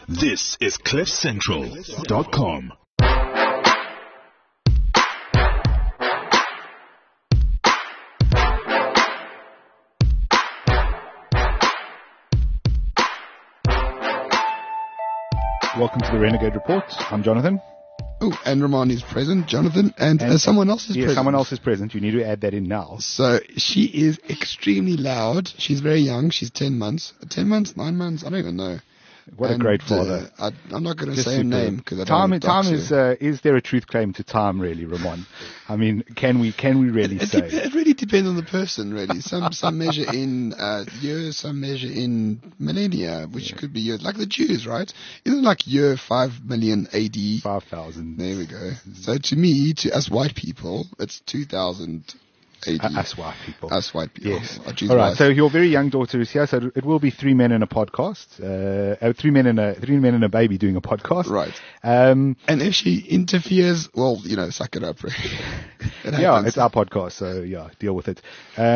This is CliffCentral.com. Welcome to the Renegade Report. I'm Jonathan. Oh, and Ramon is present, Jonathan, and someone else is present. Yeah, someone else is present. You need to add that in now. So she is extremely loud. She's very young. She's 10 months. 10 months? 9 months? I don't even know. What a great father. I'm not going to say her name because I don't Time want to dox her. is there a truth claim to time, really, Ramon? I mean, can we really say? It really depends on the person, really. Some measure in years, some measure in millennia, which could be years. Like the Jews, right? Isn't it like year 5 million AD? 5,000. There we go. So to me, to us white people, it's 2000 AD. Us white people. Us white people. Yes. Jews All right. white. So your very young daughter is here. So it will be 3 men in a podcast. 3 men and a baby doing a podcast. Right. And if she interferes, well, suck it up. Yeah, it's our podcast. So yeah, deal with it.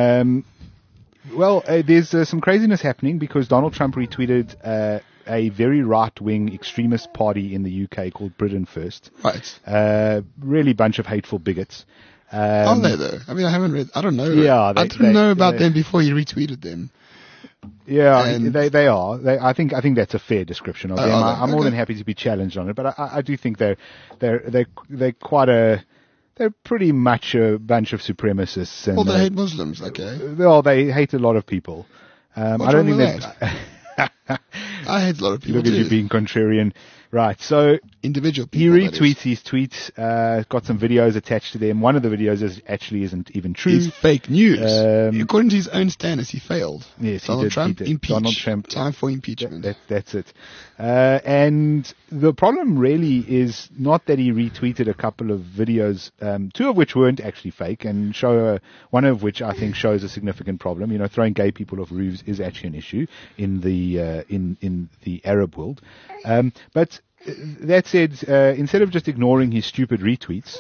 There's some craziness happening because Donald Trump retweeted a very right-wing extremist party in the UK called Britain First. Right. Really bunch of hateful bigots. Are they though? I mean, I haven't read. I don't know. Yeah, I didn't know about them before you retweeted them. Yeah, And they are. I think that's a fair description of them. I'm more than happy to be challenged on it, but I do think they're pretty much a bunch of supremacists. And, they hate Muslims. Okay. Well, they hate a lot of people. I don't think that. I hate a lot of people. Look at you being contrarian. Right, so individual he people. retweets his tweets, got some videos attached to them. One of the videos isn't even true. It's fake news. According to his own standards, he failed. Yes, Donald Trump he did. impeached. Donald Trump. Time for impeachment. That's it. And the problem really is not that he retweeted a couple of videos, 2 of which weren't actually fake, and one of which I think shows a significant problem. Throwing gay people off roofs is actually an issue in the Arab world. But that said, instead of just ignoring his stupid retweets,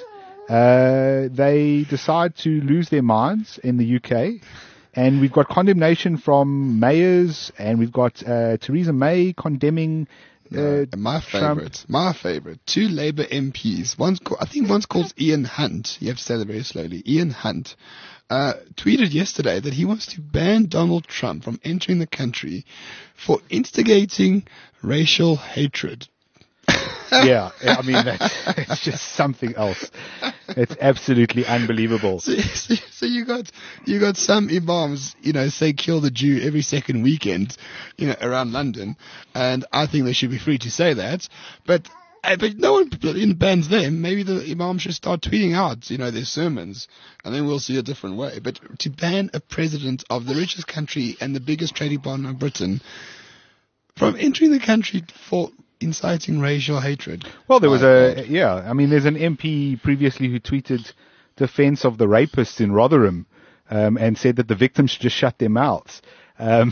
they decide to lose their minds in the UK. And we've got condemnation from mayors, and we've got Theresa May condemning my favorite. 2 Labour MPs. I think one's called Ian Hunt. You have to say that very slowly. Ian Hunt tweeted yesterday that he wants to ban Donald Trump from entering the country for instigating racial hatred. Yeah, I mean, it's just something else. It's absolutely unbelievable. So you got some imams, say kill the Jew every second weekend, around London, and I think they should be free to say that. But no one bans them. Maybe the imam should start tweeting out, their sermons, and then we'll see a different way. But to ban a president of the richest country and the biggest trading partner of Britain from entering the country for inciting racial hatred. Well, there was there's an MP previously who tweeted defense of the rapists in Rotherham, and said that the victims should just shut their mouths. And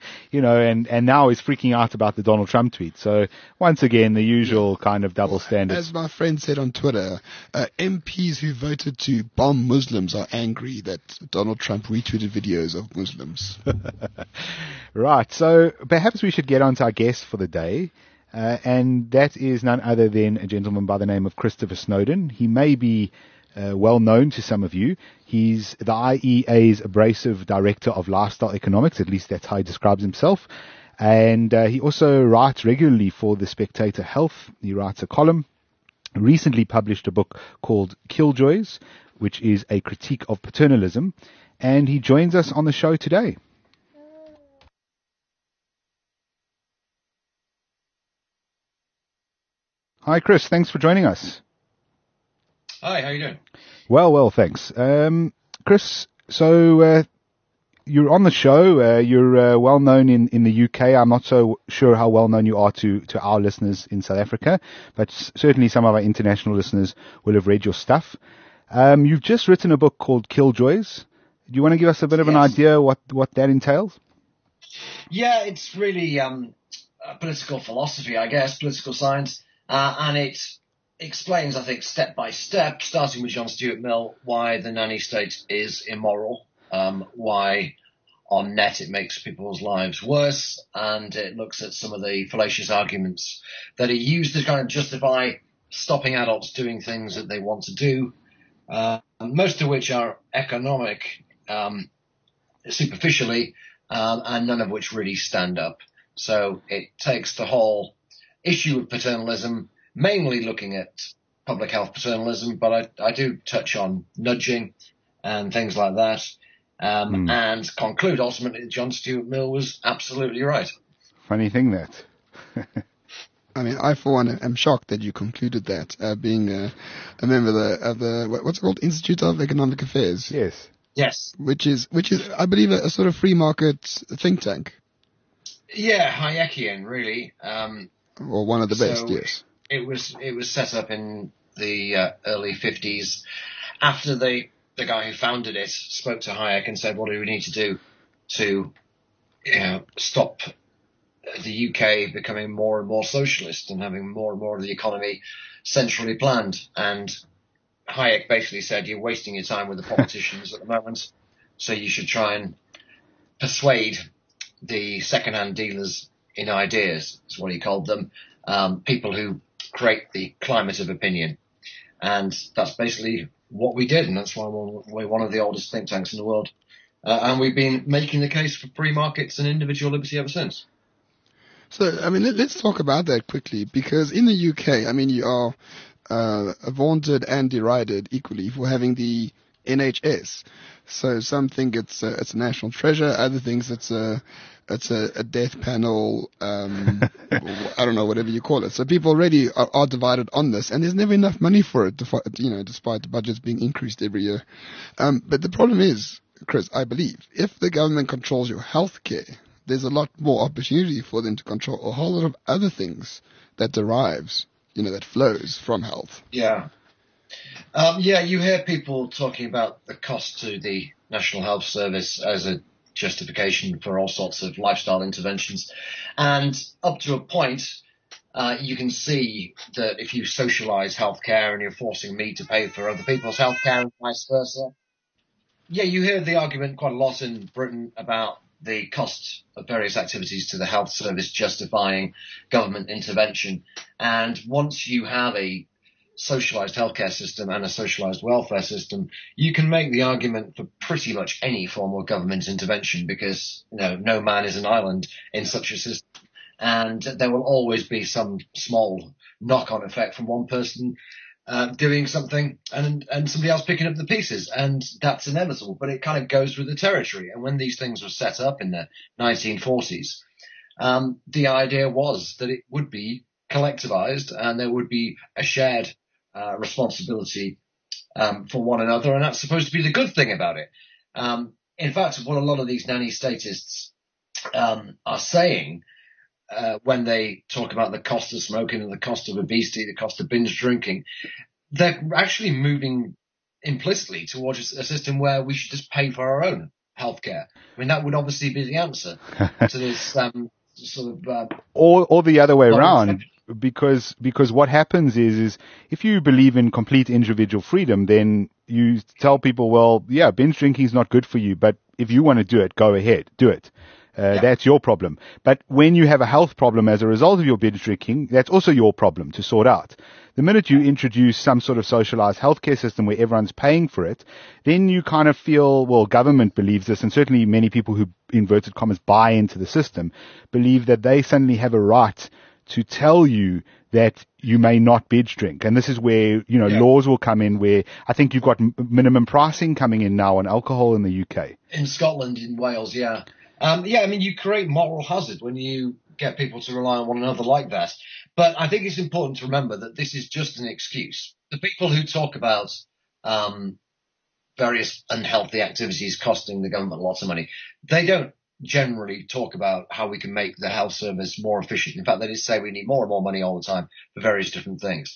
now is freaking out about the Donald Trump tweet. So once again, the usual kind of double standards. As my friend said on Twitter, MPs who voted to bomb Muslims are angry that Donald Trump retweeted videos of Muslims. Right. So perhaps we should get on to our guest for the day. And that is none other than a gentleman by the name of Christopher Snowdon. He may be well known to some of you. He's the IEA's abrasive director of lifestyle economics, at least that's how he describes himself. And he also writes regularly for The Spectator Health. He writes a column. Recently published a book called Killjoys, which is a critique of paternalism. And he joins us on the show today. Hi, Chris. Thanks for joining us. Hi, how are you doing? Well, thanks. Chris, so you're on the show. You're well known in the UK. I'm not so sure how well known you are to our listeners in South Africa, but certainly some of our international listeners will have read your stuff. You've just written a book called Killjoys. Do you want to give us a bit of an idea what that entails? Yeah, it's really political philosophy, I guess, political science. And it explains, I think, step by step, starting with John Stuart Mill, why the nanny state is immoral, why on net it makes people's lives worse, and it looks at some of the fallacious arguments that are used to kind of justify stopping adults doing things that they want to do, most of which are economic, superficially, and none of which really stand up. So it takes the whole issue of paternalism, mainly looking at public health paternalism, but I do touch on nudging and things like that, and conclude ultimately that John Stuart Mill was absolutely right. Funny thing that. I mean, I for one am shocked that you concluded that, being a member of the what's it called, Institute of Economic Affairs. Yes. Yes. Which is I believe a sort of free market think tank. Yeah, Hayekian, really. Or one of the best, yes. It was set up in the early 50s after the guy who founded it spoke to Hayek and said, what do we need to do to stop the UK becoming more and more socialist and having more and more of the economy centrally planned? And Hayek basically said, you're wasting your time with the politicians at the moment, so you should try and persuade the second-hand dealers in ideas, is what he called them, people who create the climate of opinion. And that's basically what we did, and that's why we're one of the oldest think tanks in the world. And we've been making the case for free markets and individual liberty ever since. So, I mean, let's talk about that quickly, because in the UK, I mean, you are vaunted and derided equally for having the NHS. So some think it's a national treasure, other things it's a death panel, I don't know, whatever you call it. So people already are divided on this, and there's never enough money for it, despite the budgets being increased every year. But the problem is, Chris, I believe, if the government controls your healthcare, there's a lot more opportunity for them to control a whole lot of other things that derives, that flows from health. Yeah. You hear people talking about the cost to the National Health Service as a justification for all sorts of lifestyle interventions. And up to a point, you can see that if you socialise healthcare and you're forcing me to pay for other people's healthcare and vice versa. Yeah, you hear the argument quite a lot in Britain about the cost of various activities to the health service justifying government intervention. And once you have a socialised healthcare system and a socialised welfare system, you can make the argument for pretty much any form of government intervention, because no man is an island in such a system, and there will always be some small knock-on effect from one person doing something and somebody else picking up the pieces, and that's inevitable, but it kind of goes with the territory. And when these things were set up in the 1940s, the idea was that it would be collectivized and there would be a shared responsibility for one another, and that's supposed to be the good thing about it. In fact, what a lot of these nanny statists are saying when they talk about the cost of smoking and the cost of obesity, the cost of binge drinking, they're actually moving implicitly towards a system where we should just pay for our own healthcare. I mean, that would obviously be the answer to this sort of... or the other way around. Because what happens is if you believe in complete individual freedom, then you tell people, well, yeah, binge drinking is not good for you, but if you want to do it, go ahead, do it. That's your problem. But when you have a health problem as a result of your binge drinking, that's also your problem to sort out. The minute you introduce some sort of socialized healthcare system where everyone's paying for it, then you kind of feel, well, government believes this, and certainly many people who, inverted commas, buy into the system, believe that they suddenly have a right to tell you that you may not binge drink. And this is where, laws will come in, where I think you've got minimum pricing coming in now on alcohol in the UK. In Scotland, in Wales, yeah. I mean, you create moral hazard when you get people to rely on one another like that. But I think it's important to remember that this is just an excuse. The people who talk about various unhealthy activities costing the government lots of money, they don't generally talk about how we can make the health service more efficient. In fact, they just say we need more and more money all the time for various different things.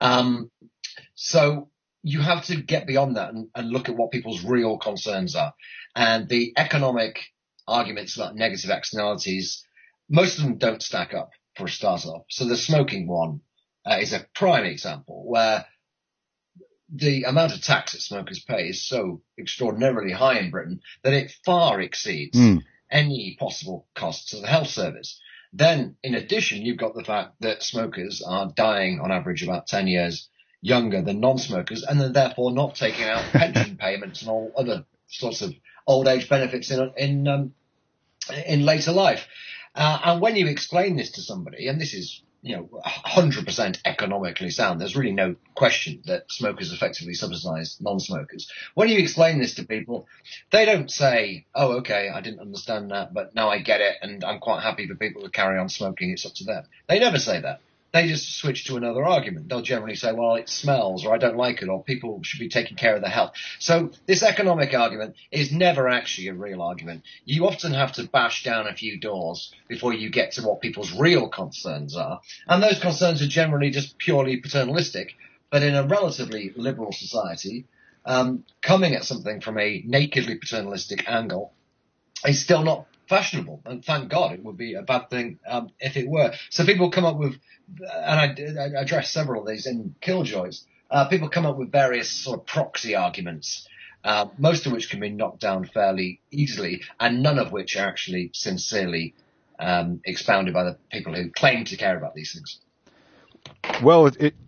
So you have to get beyond that and look at what people's real concerns are. And the economic arguments about negative externalities, most of them don't stack up for a start off. So the smoking one is a prime example where the amount of tax that smokers pay is so extraordinarily high in Britain that it far exceeds any possible costs of the health service. Then, in addition, you've got the fact that smokers are dying on average about 10 years younger than non-smokers, and then therefore not taking out pension payments and all other sorts of old age benefits in later life. And when you explain this to somebody, and this is 100% economically sound, there's really no question that smokers effectively subsidise non-smokers. When you explain this to people, they don't say, oh, okay, I didn't understand that, but now I get it, and I'm quite happy for people to carry on smoking, it's up to them. They never say that. They just switch to another argument. They'll generally say, well, it smells, or I don't like it, or people should be taking care of their health. So this economic argument is never actually a real argument. You often have to bash down a few doors before you get to what people's real concerns are. And those concerns are generally just purely paternalistic. But in a relatively liberal society, coming at something from a nakedly paternalistic angle is still not fashionable, and thank God it would be a bad thing if it were. So people come up with, and I address several of these in Killjoys, people come up with various sort of proxy arguments, most of which can be knocked down fairly easily, and none of which are actually sincerely expounded by the people who claim to care about these things. Well,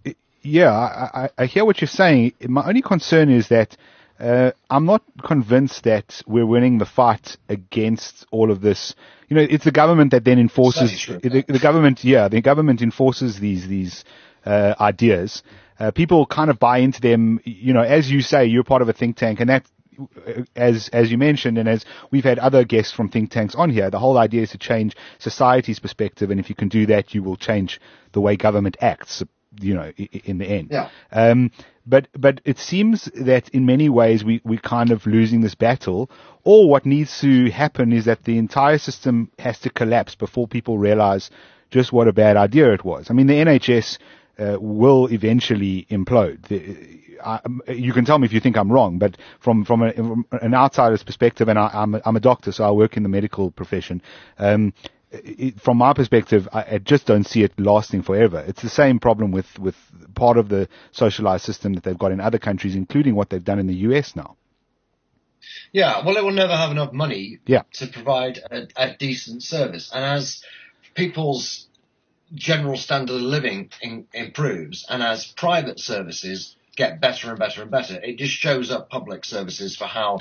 I hear what you're saying. My only concern is that I'm not convinced that we're winning the fight against all of this. It's the government that then enforces the government enforces these ideas. People kind of buy into them. As you say, you're part of a think tank, and that, as you mentioned, and as we've had other guests from think tanks on here, the whole idea is to change society's perspective, and if you can do that, you will change the way government acts. In the end. Yeah. But it seems that in many ways we're kind of losing this battle, or what needs to happen is that the entire system has to collapse before people realize just what a bad idea it was. I mean, the NHS will eventually implode. You can tell me if you think I'm wrong, but from an outsider's perspective, and I'm a doctor, so I work in the medical profession, from my perspective, I just don't see it lasting forever. It's the same problem with part of the socialized system that they've got in other countries, including what they've done in the US now. Yeah, well, it will never have enough money to provide a decent service. And as people's general standard of living improves, and as private services get better and better and better, it just shows up public services for how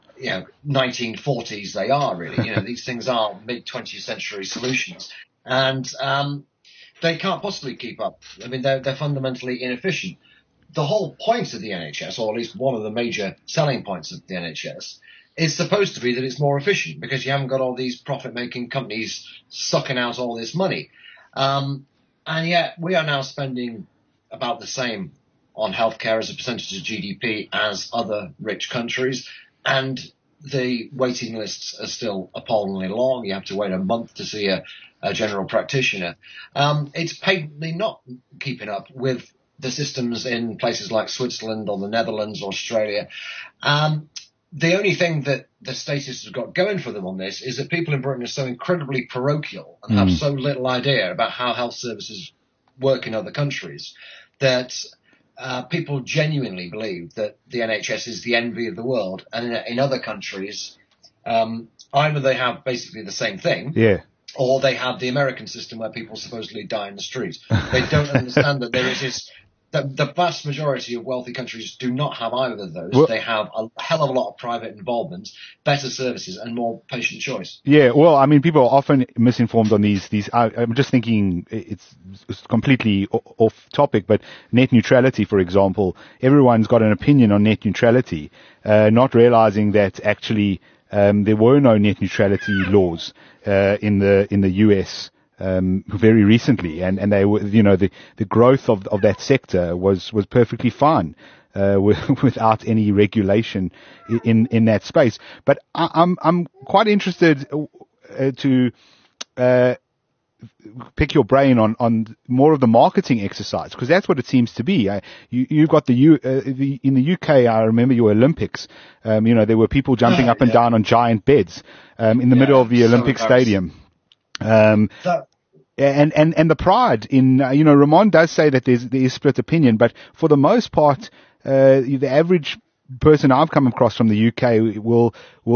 1940s they are, really. These things are mid-20th century solutions, and they can't possibly keep up. I mean, they're fundamentally inefficient. The whole point of the NHS, or at least one of the major selling points of the NHS, is supposed to be that it's more efficient because you haven't got all these profit-making companies sucking out all this money. And yet we are now spending about the same on healthcare as a percentage of GDP as other rich countries. And the waiting lists are still appallingly long. You have to wait a month to see a general practitioner. It's patently not keeping up with the systems in places like Switzerland or the Netherlands or Australia. The only thing that the statists have got going for them on this is that people in Britain are so incredibly parochial and have so little idea about how health services work in other countries that people genuinely believe that the NHS is the envy of the world, and in other countries, either they have basically the same thing, or they have the American system where people supposedly die in the street. They don't understand that there is this. The vast majority of wealthy countries do not have either of those. Well, they have a hell of a lot of private involvement, better services, and more patient choice. Yeah, well, I mean, people are often misinformed on these. I'm just thinking it's completely off topic, but net neutrality, for example, everyone's got an opinion on net neutrality, not realizing that actually there were no net neutrality laws in the US. Very recently, and they were, the growth of that sector was perfectly fine, without any regulation in that space. But I'm quite interested to pick your brain on more of the marketing exercise, because that's what it seems to be. You've got in the UK, I remember your Olympics, there were people jumping up and down on giant beds, in the middle of the Olympic stadium. And the pride in, Ramon does say that there is split opinion, but for the most part, the average person I've come across from the UK will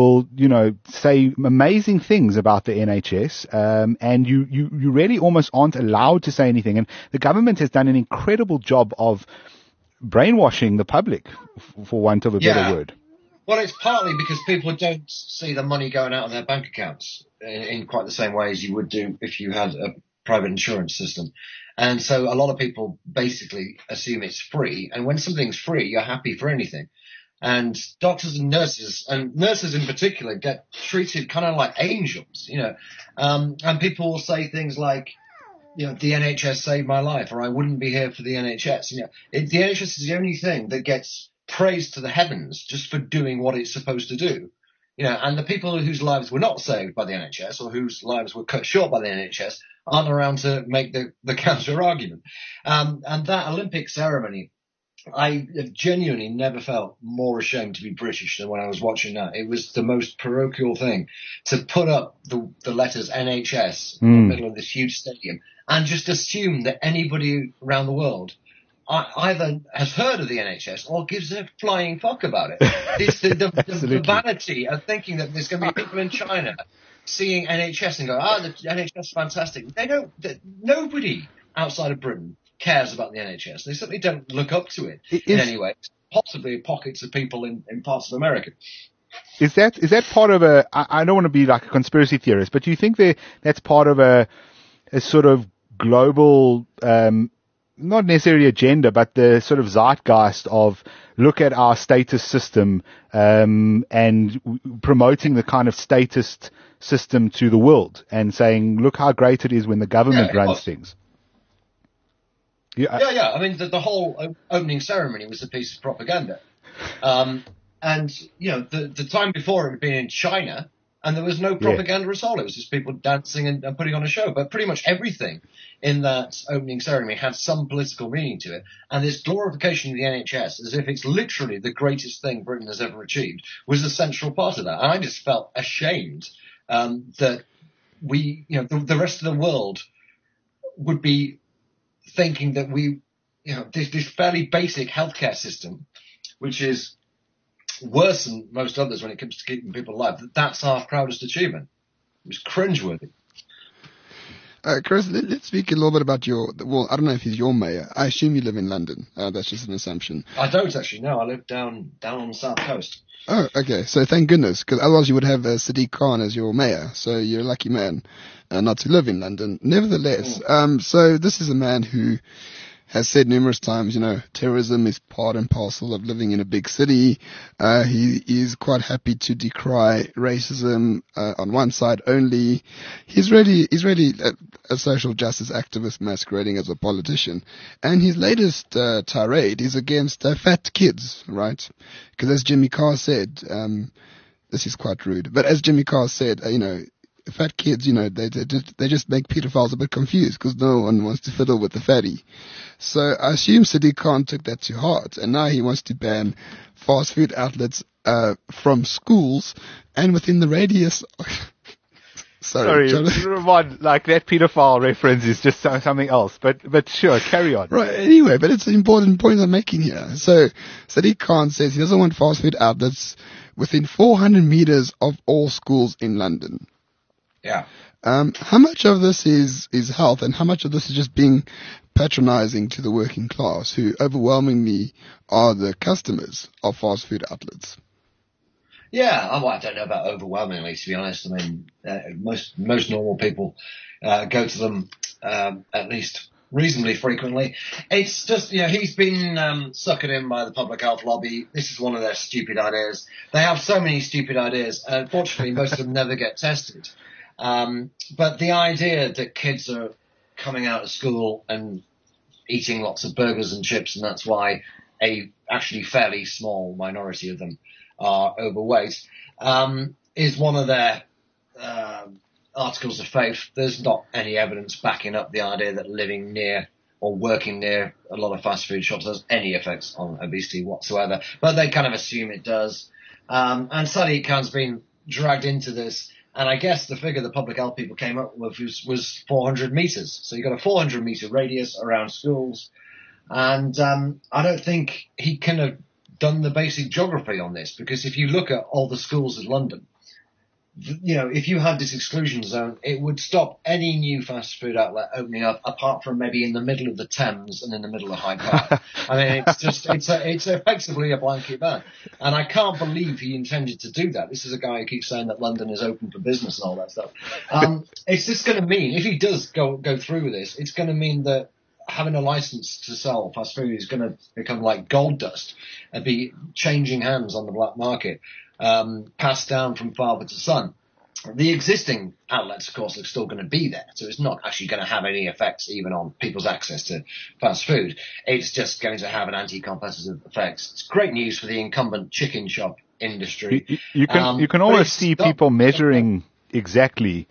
say amazing things about the NHS, and you really almost aren't allowed to say anything. And the government has done an incredible job of brainwashing the public, for want of a better word. Well, it's partly because people don't see the money going out of their bank accounts in quite the same way as you would do if you had a private insurance system. And so a lot of people basically assume it's free. And when something's free, you're happy for anything. And doctors and nurses in particular, get treated kind of like angels, and people will say things like, the NHS saved my life, or I wouldn't be here for the NHS. The NHS is the only thing that gets praised to the heavens just for doing what it's supposed to do. And the people whose lives were not saved by the NHS or whose lives were cut short by the NHS aren't around to make the counter argument. And that Olympic ceremony, I have genuinely never felt more ashamed to be British than when I was watching that. It was the most parochial thing to put up the letters NHS in the middle of this huge stadium and just assume that anybody around the world either has heard of the NHS or gives a flying fuck about it. It's the vanity of thinking that there's going to be people in China seeing NHS and go, the NHS is fantastic. Nobody outside of Britain cares about the NHS. They certainly don't look up to it in any way. Possibly pockets of people in parts of America. Is that part of I don't want to be like a conspiracy theorist, but do you think that's part of a sort of global, not necessarily agenda, but the sort of zeitgeist of look at our status system, and promoting the kind of statist system to the world and saying, look how great it is when the government runs things. Yeah. I mean, the whole opening ceremony was a piece of propaganda. And, the time before it had been in China, and there was no propaganda at all. It was just people dancing and putting on a show. But pretty much everything in that opening ceremony had some political meaning to it. And this glorification of the NHS, as if it's literally the greatest thing Britain has ever achieved, was a central part of that. And I just felt ashamed that we, the rest of the world would be thinking that this fairly basic healthcare system, which is worse than most others when it comes to keeping people alive, that's our proudest achievement. It was cringeworthy. Chris, let's speak a little bit about I don't know if he's your mayor. I assume you live in London. That's just an assumption. I don't actually, no. I live down on the south coast. Oh, okay. So thank goodness, because otherwise you would have Sadiq Khan as your mayor. So you're a lucky man not to live in London. Nevertheless, so this is a man who has said numerous times, terrorism is part and parcel of living in a big city. He is quite happy to decry racism on one side only. He's really a social justice activist masquerading as a politician. And his latest tirade is against fat kids, right? Because as Jimmy Carr said, this is quite rude, but as Jimmy Carr said, fat kids, they just make pedophiles a bit confused because no one wants to fiddle with the fatty. So I assume Sadiq Khan took that to heart, and now he wants to ban fast food outlets from schools and within the radius. Sorry, Ramon, like that pedophile reference is just something else. But sure, carry on. Right. Anyway, but it's an important point I'm making here. So Sadiq Khan says he doesn't want fast food outlets within 400 meters of all schools in London. Yeah. How much of this is health, and how much of this is just being patronizing to the working class, who overwhelmingly are the customers of fast food outlets? Yeah, I don't know about overwhelmingly, to be honest. I mean, most normal people go to them at least reasonably frequently. It's just, he's been suckered in by the public health lobby. This is one of their stupid ideas. They have so many stupid ideas, and unfortunately most of them never get tested. But the idea that kids are coming out of school and eating lots of burgers and chips, and that's why a actually fairly small minority of them are overweight, is one of their articles of faith. There's not any evidence backing up the idea that living near or working near a lot of fast food shops has any effects on obesity whatsoever, but they kind of assume it does. And Sadiq Khan's been dragged into this, and I guess the figure the public health people came up with was 400 meters. So you've got a 400 meter radius around schools. And I don't think he can have done the basic geography on this, because if you look at all the schools in London, if you had this exclusion zone, it would stop any new fast food outlet opening up, apart from maybe in the middle of the Thames and in the middle of Hyde Park. I mean, it's effectively a blanket ban. And I can't believe he intended to do that. This is a guy who keeps saying that London is open for business and all that stuff. It's just going to mean, if he does go through with this, it's going to mean that having a license to sell fast food is going to become like gold dust and be changing hands on the black market. Passed down from father to son. The existing outlets, of course, are still going to be there, so it's not actually going to have any effects even on people's access to fast food. It's just going to have an anti-competitive effect. It's great news for the incumbent chicken shop industry. You can almost see people measuring exactly,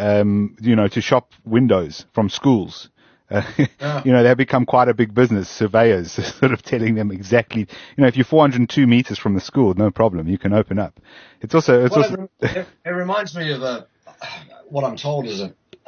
to shop windows from schools. They've become quite a big business, surveyors, sort of telling them exactly, if you're 402 meters from the school, no problem, you can open up. It reminds me of what I'm told is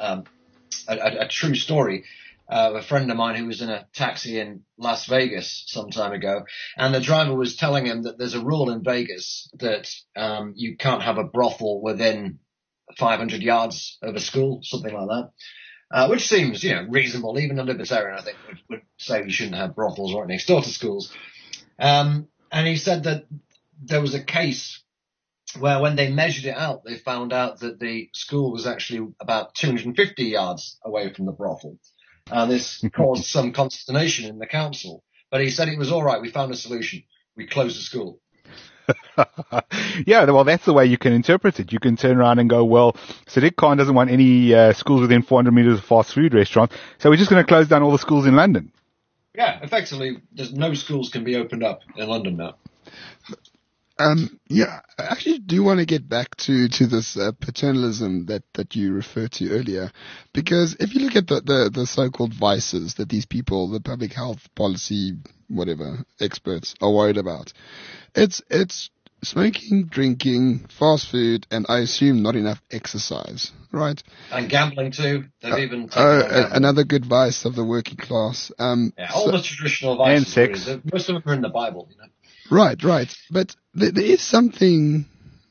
a true story. A friend of mine who was in a taxi in Las Vegas some time ago, and the driver was telling him that there's a rule in Vegas that you can't have a brothel within 500 yards of a school, something like that. Which seems, reasonable. Even a libertarian, I think, would say we shouldn't have brothels right next door to schools. And he said that there was a case where when they measured it out, they found out that the school was actually about 250 yards away from the brothel. And this caused some consternation in the council. But he said it was all right. We found a solution. We closed the school. Yeah, well, that's the way you can interpret it. You can turn around and go, well, Sadiq Khan doesn't want any schools within 400 meters of fast food restaurants, so we're just going to close down all the schools in London. Yeah, effectively, there's no schools can be opened up in London now. I actually do want to get back to this paternalism that you referred to earlier, because if you look at the so-called vices that these people, the public health policy, whatever, experts are worried about, it's smoking, drinking, fast food, and I assume not enough exercise, right? And gambling too. They've even another good vice of the working class. All the traditional vices. And sex. Really. Most of them are in the Bible, Right. But there is something.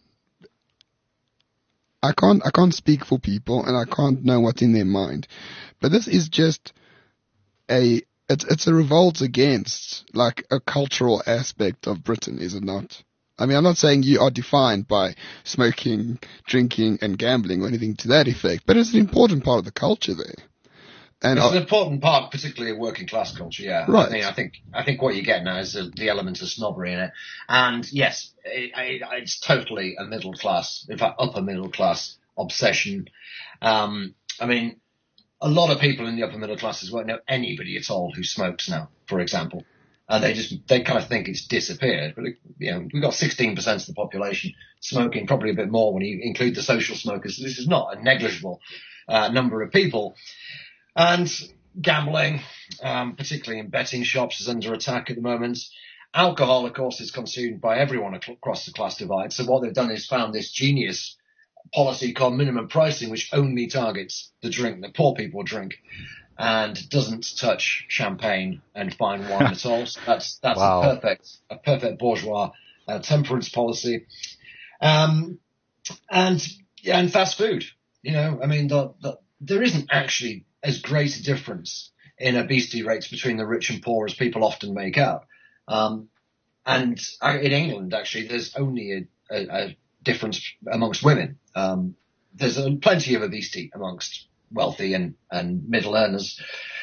I can't speak for people, and I can't know what's in their mind. But this is just it's a revolt against like a cultural aspect of Britain, is it not? I mean, I'm not saying you are defined by smoking, drinking, and gambling or anything to that effect, but it's an important part of the culture there. And it's an important part, particularly of working class culture, yeah. Right. I think what you're getting at is the element of snobbery in it. And yes, it's totally a middle class, in fact, upper middle class obsession. I mean, a lot of people in the upper middle classes won't know anybody at all who smokes now, for example. And they kind of think it's disappeared. But, we've got 16% of the population smoking, probably a bit more when you include the social smokers. So this is not a negligible number of people. And gambling, particularly in betting shops, is under attack at the moment. Alcohol, of course, is consumed by everyone across the class divide. So what they've done is found this genius policy called minimum pricing, which only targets the drink that poor people drink and doesn't touch champagne and fine wine at all. So that's wow. a perfect bourgeois temperance policy. And fast food. I mean, there isn't actually as great a difference in obesity rates between the rich and poor as people often make out. And in England, actually, there's only a difference amongst women. There's plenty of obesity amongst wealthy and middle earners.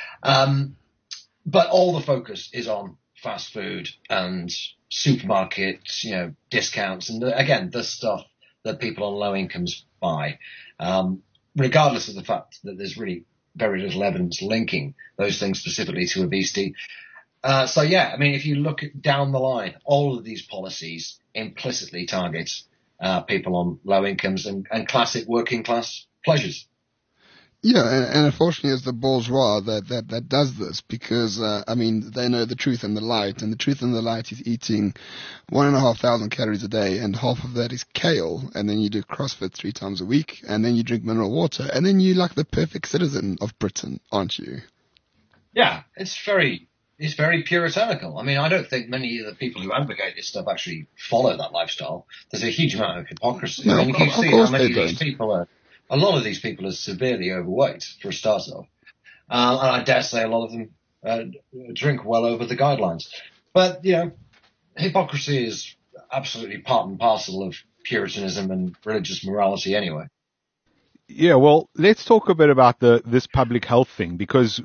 But all the focus is on fast food and supermarkets, discounts, and again, the stuff that people on low incomes buy, regardless of the fact that there's really very little evidence linking those things specifically to obesity. If you look down the line, all of these policies implicitly target people on low incomes and classic working class pleasures. Yeah, and unfortunately it's the bourgeois that does this because, they know the truth and the light, and the truth and the light is eating 1,500 calories a day, and half of that is kale, and then you do CrossFit 3 times a week, and then you drink mineral water, and then you're like the perfect citizen of Britain, aren't you? Yeah, it's very, is very puritanical. I mean, I don't think many of the people who advocate this stuff actually follow that lifestyle. There's a huge amount of hypocrisy. No, I mean, if you of see course how many they of these people are, a lot of these people are severely overweight for a start off. And I dare say a lot of them drink well over the guidelines. But, hypocrisy is absolutely part and parcel of Puritanism and religious morality anyway. Yeah, well, let's talk a bit about this public health thing, because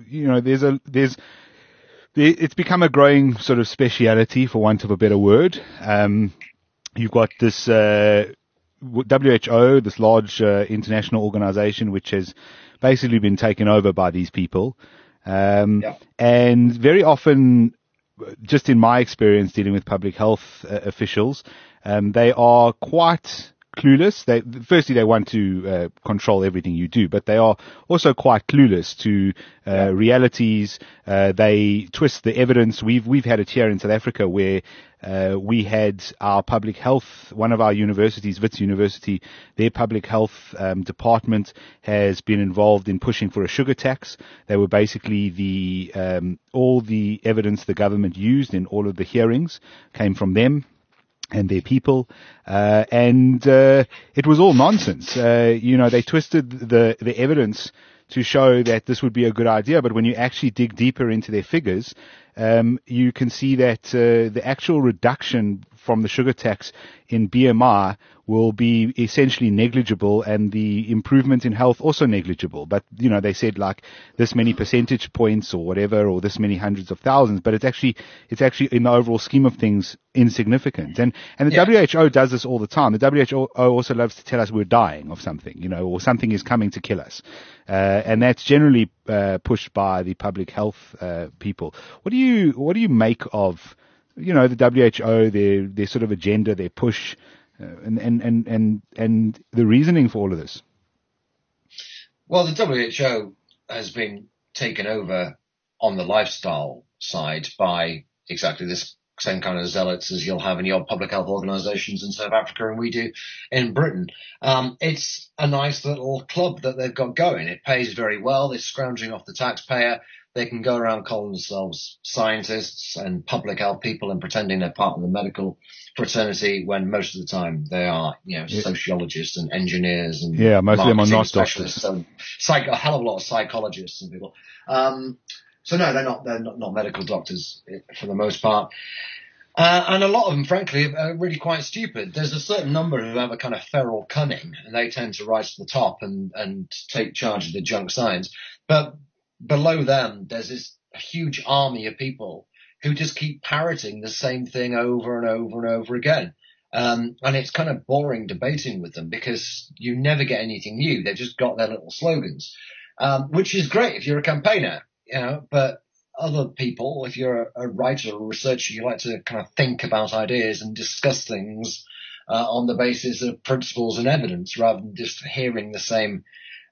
it's become a growing sort of speciality, for want of a better word. You've got this WHO, this large international organization, which has basically been taken over by these people, and very often, just in my experience dealing with public health officials, they are quite clueless. Firstly, they want to control everything you do, but they are also quite clueless to realities. They twist the evidence. We've had it here in South Africa where we had our public health, one of our universities, Wits University, their public health department has been involved in pushing for a sugar tax. They were basically all the evidence the government used in all of the hearings came from them and their people, and it was all nonsense. They twisted the evidence to show that this would be a good idea, but when you actually dig deeper into their figures, you can see that the actual reduction from the sugar tax in BMI will be essentially negligible, and the improvement in health also negligible. But, they said like this many percentage points or whatever, or this many hundreds of thousands, but it's actually in the overall scheme of things insignificant. And the WHO does this all the time. The WHO also loves to tell us we're dying of something, or something is coming to kill us. And that's generally pushed by the public health people. What do you make of the WHO, their sort of agenda, their push, and the reasoning for all of this? Well, the WHO has been taken over on the lifestyle side by exactly this same kind of zealots as you'll have in your public health organisations in South Africa and we do in Britain. It's a nice little club that they've got going. It pays very well. They're scrounging off the taxpayer. They can go around calling themselves scientists and public health people and pretending they're part of the medical fraternity when most of the time they are, sociologists and engineers and most of them are not specialists doctors. And a hell of a lot of psychologists and people. So no, they're not medical doctors for the most part. And a lot of them, frankly, are really quite stupid. There's a certain number who have a kind of feral cunning, and they tend to rise to the top and take charge of the junk science. But below them, there's this huge army of people who just keep parroting the same thing over and over and over again. And it's kind of boring debating with them because you never get anything new. They've just got their little slogans, which is great if you're a campaigner, but other people, if you're a writer or researcher, you like to kind of think about ideas and discuss things on the basis of principles and evidence rather than just hearing the same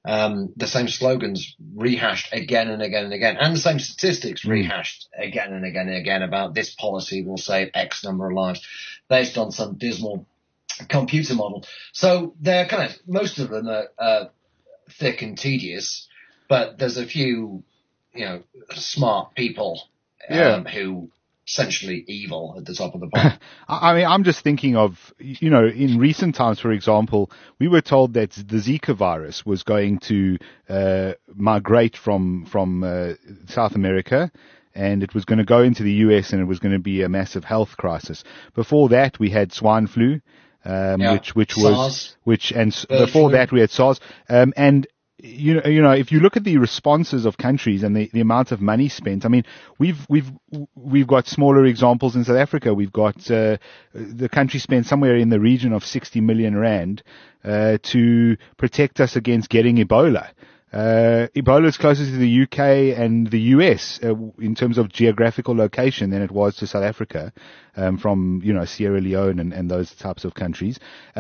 slogans rehashed again and again and again, and the same statistics rehashed again and again and again about this policy will save X number of lives based on some dismal computer model. So they're most of them are thick and tedious, but there's a few, smart people who essentially evil at the top of the pile. I mean, I'm just thinking of, in recent times, for example, we were told that the Zika virus was going to migrate from South America, and it was going to go into the US, and it was going to be a massive health crisis. Before that, we had swine flu, which was SARS, before that we had SARS, and if you look at the responses of countries and the amount of money spent, I mean, we've got smaller examples in South Africa. We've got the country spent somewhere in the region of 60 million rand to protect us against getting Ebola. Ebola is closer to the UK and the US in terms of geographical location than it was to South Africa, from Sierra Leone and those types of countries.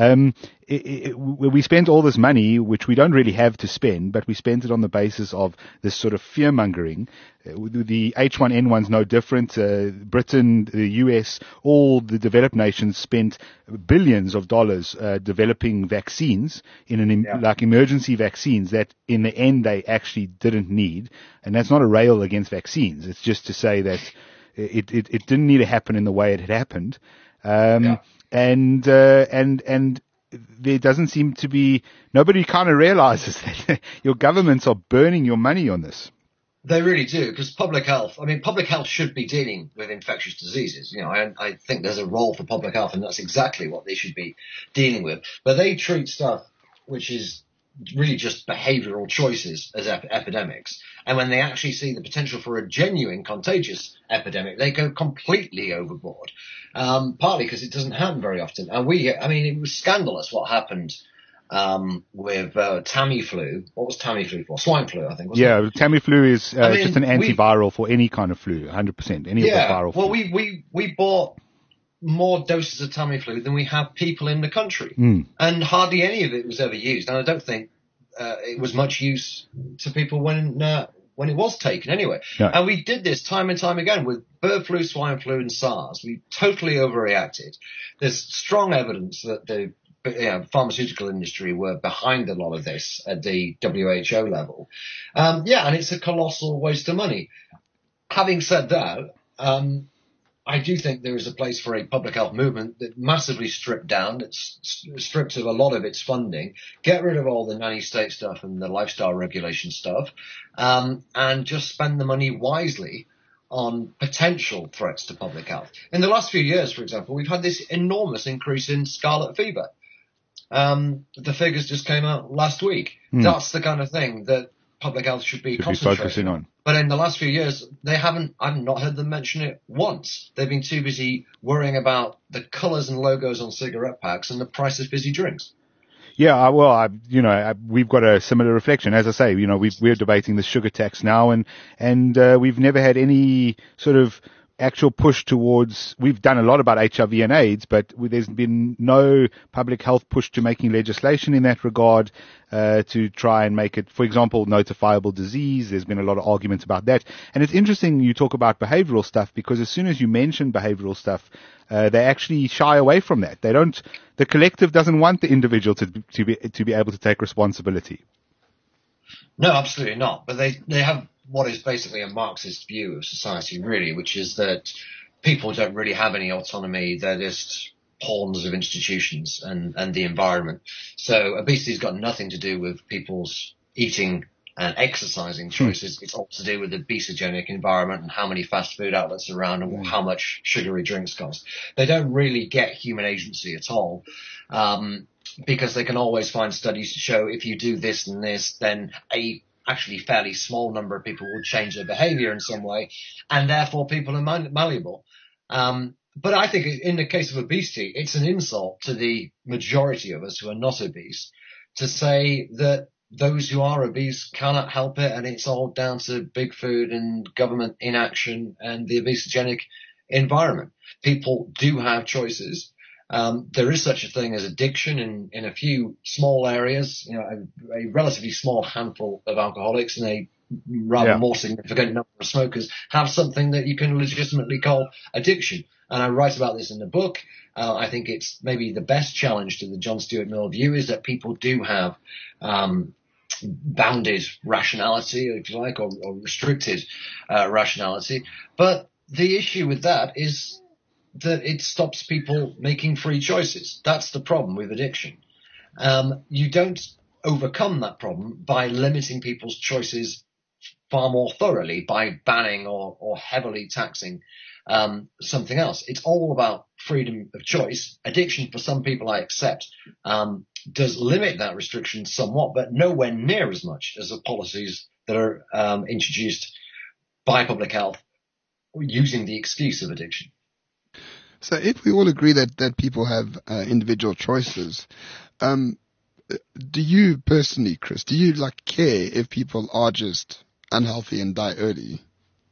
We spent all this money, which we don't really have to spend, but we spent it on the basis of this sort of fear mongering The H1N1's no different. Britain, the US, all the developed nations spent billions of dollars developing vaccines like emergency vaccines that in the end they actually didn't need. And that's not a rail against vaccines. It's just to say that it didn't need to happen in the way it had happened. And there doesn't seem to be, nobody kind of realizes that your governments are burning your money on this. They really do, because public health should be dealing with infectious diseases. I think there's a role for public health, and that's exactly what they should be dealing with. But they treat stuff which is really just behavioral choices as epidemics. And when they actually see the potential for a genuine contagious epidemic, they go completely overboard. Partly because it doesn't happen very often. And it was scandalous what happened with Tamiflu. What was Tamiflu for? Swine flu, I think. Wasn't it? Tamiflu is just an antiviral for any kind of flu, 100%. Any viral flu. Well, we bought more doses of Tamiflu than we have people in the country. And hardly any of it was ever used. And I don't think it was much use to people when it was taken anyway. No. And we did this time and time again with bird flu, swine flu, and SARS. We totally overreacted. There's strong evidence that the pharmaceutical industry were behind a lot of this at the WHO level. And it's a colossal waste of money. Having said that, I do think there is a place for a public health movement that massively stripped down, that's stripped of a lot of its funding, get rid of all the nanny state stuff and the lifestyle regulation stuff, and just spend the money wisely on potential threats to public health. In the last few years, for example, we've had this enormous increase in scarlet fever. The figures just came out last week. That's the kind of thing that public health should be focusing on. But in the last few years, I've not heard them mention it once. They've been too busy worrying about the colours and logos on cigarette packs and the price of fizzy drinks. Yeah, well, we've got a similar reflection. As I say, we're debating the sugar tax now, and we've never had any sort of actual push towards, we've done a lot about HIV and AIDS, but there's been no public health push to making legislation in that regard, to try and make it, for example, notifiable disease. There's been a lot of arguments about that. And it's interesting you talk about behavioral stuff, because as soon as you mention behavioral stuff, they actually shy away from that. The collective doesn't want the individual to be able to take responsibility. No, absolutely not. But they have what is basically a Marxist view of society, really, which is that people don't really have any autonomy. They're just pawns of institutions and the environment. So obesity's got nothing to do with people's eating and exercising choices. It's all to do with the obesogenic environment and how many fast food outlets are around and how much sugary drinks cost. They don't really get human agency at all. Because they can always find studies to show if you do this and this, then a actually fairly small number of people will change their behavior in some way, and therefore people are malleable. But I think in the case of obesity, it's an insult to the majority of us who are not obese to say that those who are obese cannot help it, and it's all down to big food and government inaction and the obesogenic environment. People do have choices. There is such a thing as addiction in a few small areas, a relatively small handful of alcoholics and a rather more significant number of smokers have something that you can legitimately call addiction. And I write about this in the book. I think it's maybe the best challenge to the John Stuart Mill view is that people do have bounded rationality, if you like, or restricted rationality. But the issue with that is that it stops people making free choices. That's the problem with addiction. You don't overcome that problem by limiting people's choices far more thoroughly, by banning or heavily taxing something else. It's all about freedom of choice. Addiction, for some people, I accept, does limit that restriction somewhat, but nowhere near as much as the policies that are introduced by public health using the excuse of addiction. So if we all agree that people have individual choices, do you personally, Chris, care if people are just unhealthy and die early?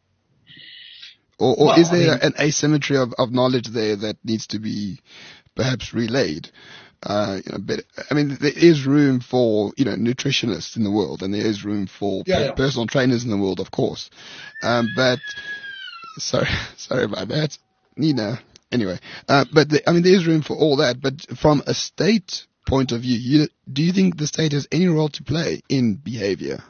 Or is there an asymmetry of knowledge there that needs to be perhaps relayed? But I mean, there is room for, nutritionists in the world, and there is room for personal trainers in the world, of course. But sorry about that. Anyway, there is room for all that. But from a state point of view, do you think the state has any role to play in behavior?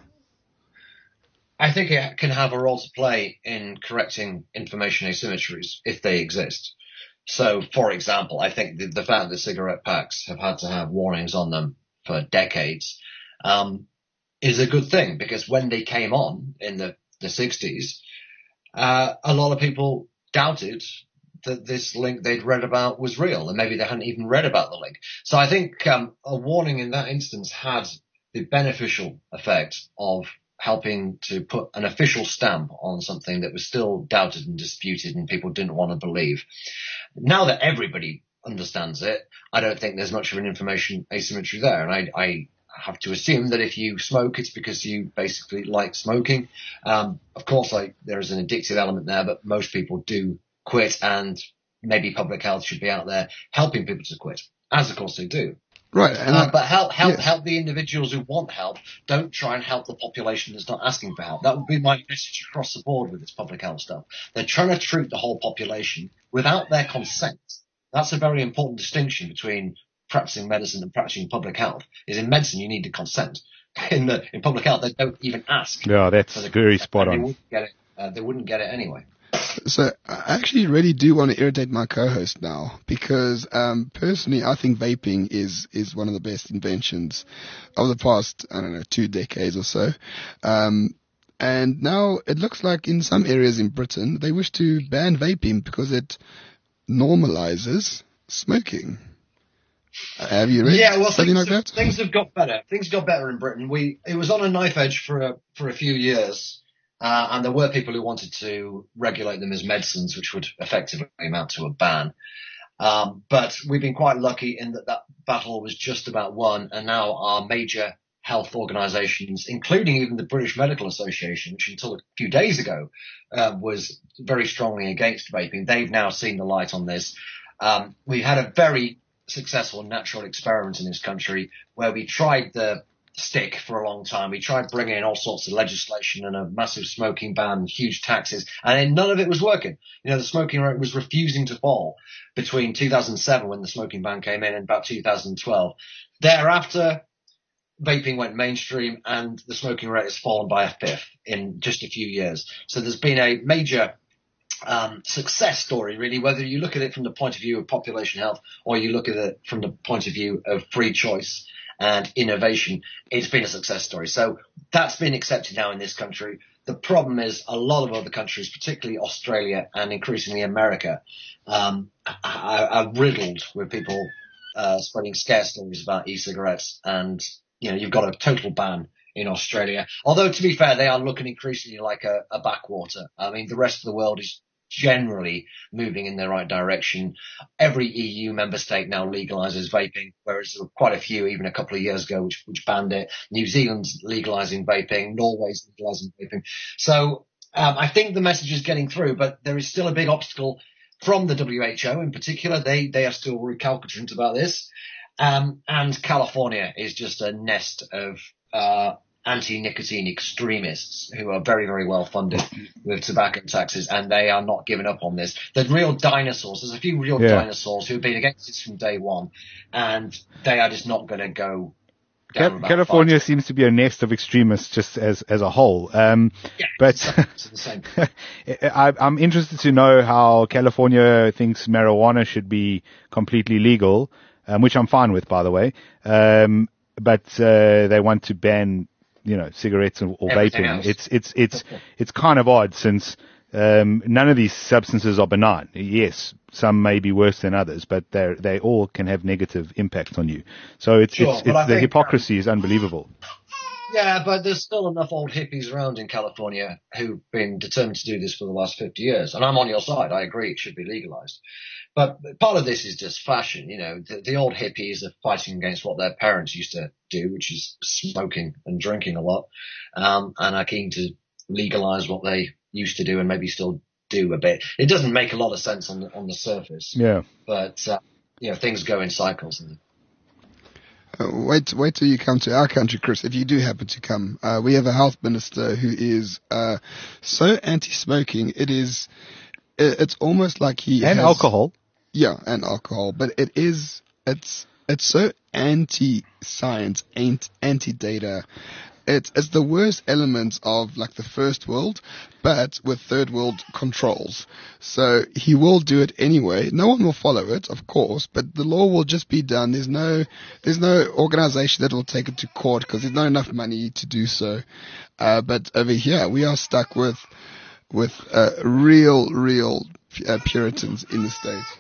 I think it can have a role to play in correcting information asymmetries if they exist. So, for example, I think the fact that cigarette packs have had to have warnings on them for decades is a good thing, because when they came on in the 60s, a lot of people doubted that this link they'd read about was real, and maybe they hadn't even read about the link. So I think a warning in that instance had the beneficial effect of helping to put an official stamp on something that was still doubted and disputed and people didn't want to believe. Now that everybody understands it, I don't think there's much of an information asymmetry there. And I have to assume that if you smoke, it's because you basically like smoking. Of course, there is an addictive element there, but most people do quit, and maybe public health should be out there helping people to quit, as of course they do. Right. But help the individuals who want help. Don't try and help the population that's not asking for help. That would be my message across the board with this public health stuff. They're trying to treat the whole population without their consent. That's a very important distinction between practicing medicine and practicing public health. Is in medicine you need to consent. In public health they don't even ask. Yeah, that's very spot on. They wouldn't get it anyway. So I actually really do want to irritate my co-host now, because personally I think vaping is one of the best inventions of the past, 2 decades or so. And now it looks like in some areas in Britain they wish to ban vaping because it normalizes smoking. Have you read something like that? Things have got better. Things got better in Britain. It was on a knife edge for a few years. And there were people who wanted to regulate them as medicines, which would effectively amount to a ban. But we've been quite lucky in that battle was just about won, and now our major health organisations, including even the British Medical Association, which until a few days ago was very strongly against vaping, they've now seen the light on this. We had a very successful natural experiment in this country where we tried the stick for a long time. We tried bringing in all sorts of legislation and a massive smoking ban, huge taxes, and none of it was working. The smoking rate was refusing to fall between 2007, when the smoking ban came in, and about 2012. Thereafter, vaping went mainstream, and the smoking rate has fallen by a fifth in just a few years. So there's been a major success story, really, whether you look at it from the point of view of population health or you look at it from the point of view of free choice and innovation. It's been a success story. So that's been accepted now in this country. The problem is a lot of other countries, particularly Australia and increasingly America, are riddled with people spreading scare stories about e-cigarettes. And, you've got a total ban in Australia. Although, to be fair, they are looking increasingly like a backwater. I mean, the rest of the world is generally moving in the right direction. Every EU member state now legalizes vaping, whereas there were quite a few even a couple of years ago which banned it. New Zealand's legalizing vaping, Norway's legalizing vaping. So I think the message is getting through, but there is still a big obstacle from the WHO in particular. They are still recalcitrant about this. And California is just a nest of anti-nicotine extremists who are very, very well funded with tobacco taxes, and they are not giving up on this. The real dinosaurs, there's a few real dinosaurs who have been against this from day one, and they are just not going to go down. California seems to be a nest of extremists just as a whole. But I'm interested to know how California thinks marijuana should be completely legal, which I'm fine with, by the way. But they want to ban cigarettes or vaping. It's kind of odd, since none of these substances are benign. Yes, some may be worse than others, but they all can have negative impacts on you. So the hypocrisy is unbelievable. Yeah, but there's still enough old hippies around in California who've been determined to do this for the last 50 years. And I'm on your side. I agree it should be legalized. But part of this is just fashion. The old hippies are fighting against what their parents used to do, which is smoking and drinking a lot, and are keen to legalize what they used to do and maybe still do a bit. It doesn't make a lot of sense on the surface. Yeah. But, things go in cycles. Wait till you come to our country, Chris. If you do happen to come, we have a health minister who is so anti-smoking. It's almost like he and has, alcohol. Yeah, and alcohol. But it's so anti-science, anti-data. It's the worst element of like the first world, but with third world controls. So he will do it anyway. No one will follow it, of course, but the law will just be done. There's no organization that will take it to court because there's not enough money to do so. But over here, we are stuck with real Puritans in the States.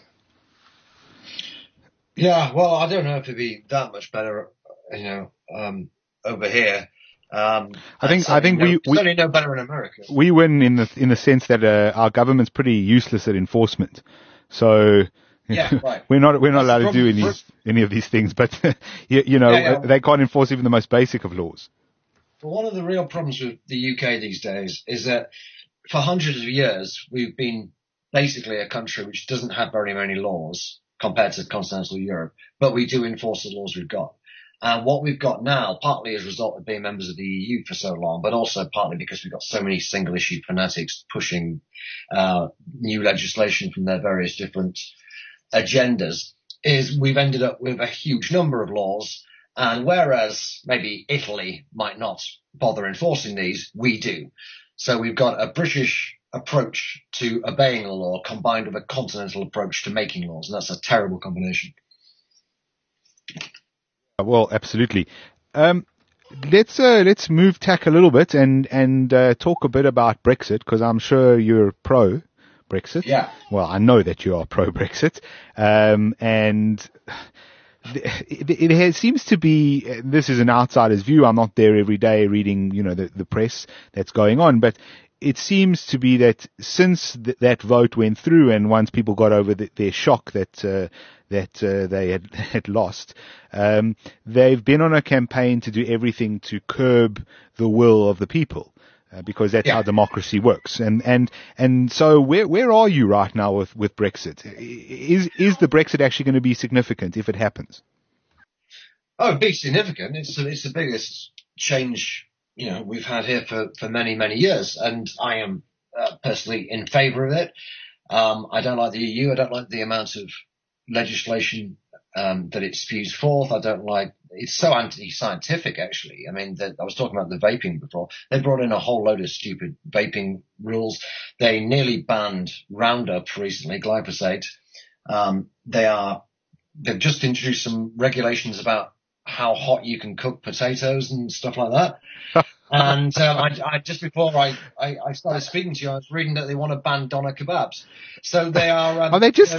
Yeah, well, I don't know if it'd be that much better, over here. I think we certainly no better in America. We win in the sense that our government's pretty useless at enforcement. So Yeah, right. we're not allowed to do any of these things. But they can't enforce even the most basic of laws. Well, one of the real problems with the UK these days is that for hundreds of years we've been basically a country which doesn't have very many laws compared to continental Europe, but we do enforce the laws we've got. And what we've got now, partly as a result of being members of the EU for so long, but also partly because we've got so many single-issue fanatics pushing new legislation from their various different agendas, is we've ended up with a huge number of laws. And whereas maybe Italy might not bother enforcing these, we do. So we've got a British approach to obeying the law combined with a continental approach to making laws, and that's a terrible combination. Well, absolutely. Let's move tack a little bit and talk a bit about Brexit, because I'm sure you're pro Brexit. Yeah. Well, I know that you are pro Brexit, and it seems to be. This is an outsider's view. I'm not there every day reading, the press that's going on, but it seems to be that since that vote went through, and once people got over their shock that they had lost, they've been on a campaign to do everything to curb the will of the people, because that's how democracy works. And so where are you right now with Brexit? Is the Brexit actually going to be significant if it happens? Oh, it'd be significant. It's the biggest change we've had here for many, many years, and I am personally in favour of it. I don't like the EU. I don't like the amount of legislation that it spews forth. I don't like. It's so anti-scientific, actually. I mean, I was talking about the vaping before. They brought in a whole load of stupid vaping rules. They nearly banned Roundup recently, glyphosate. They've just introduced some regulations about how hot you can cook potatoes and stuff like that. And I just before I started speaking to you, I was reading that they want to ban doner kebabs. So they are.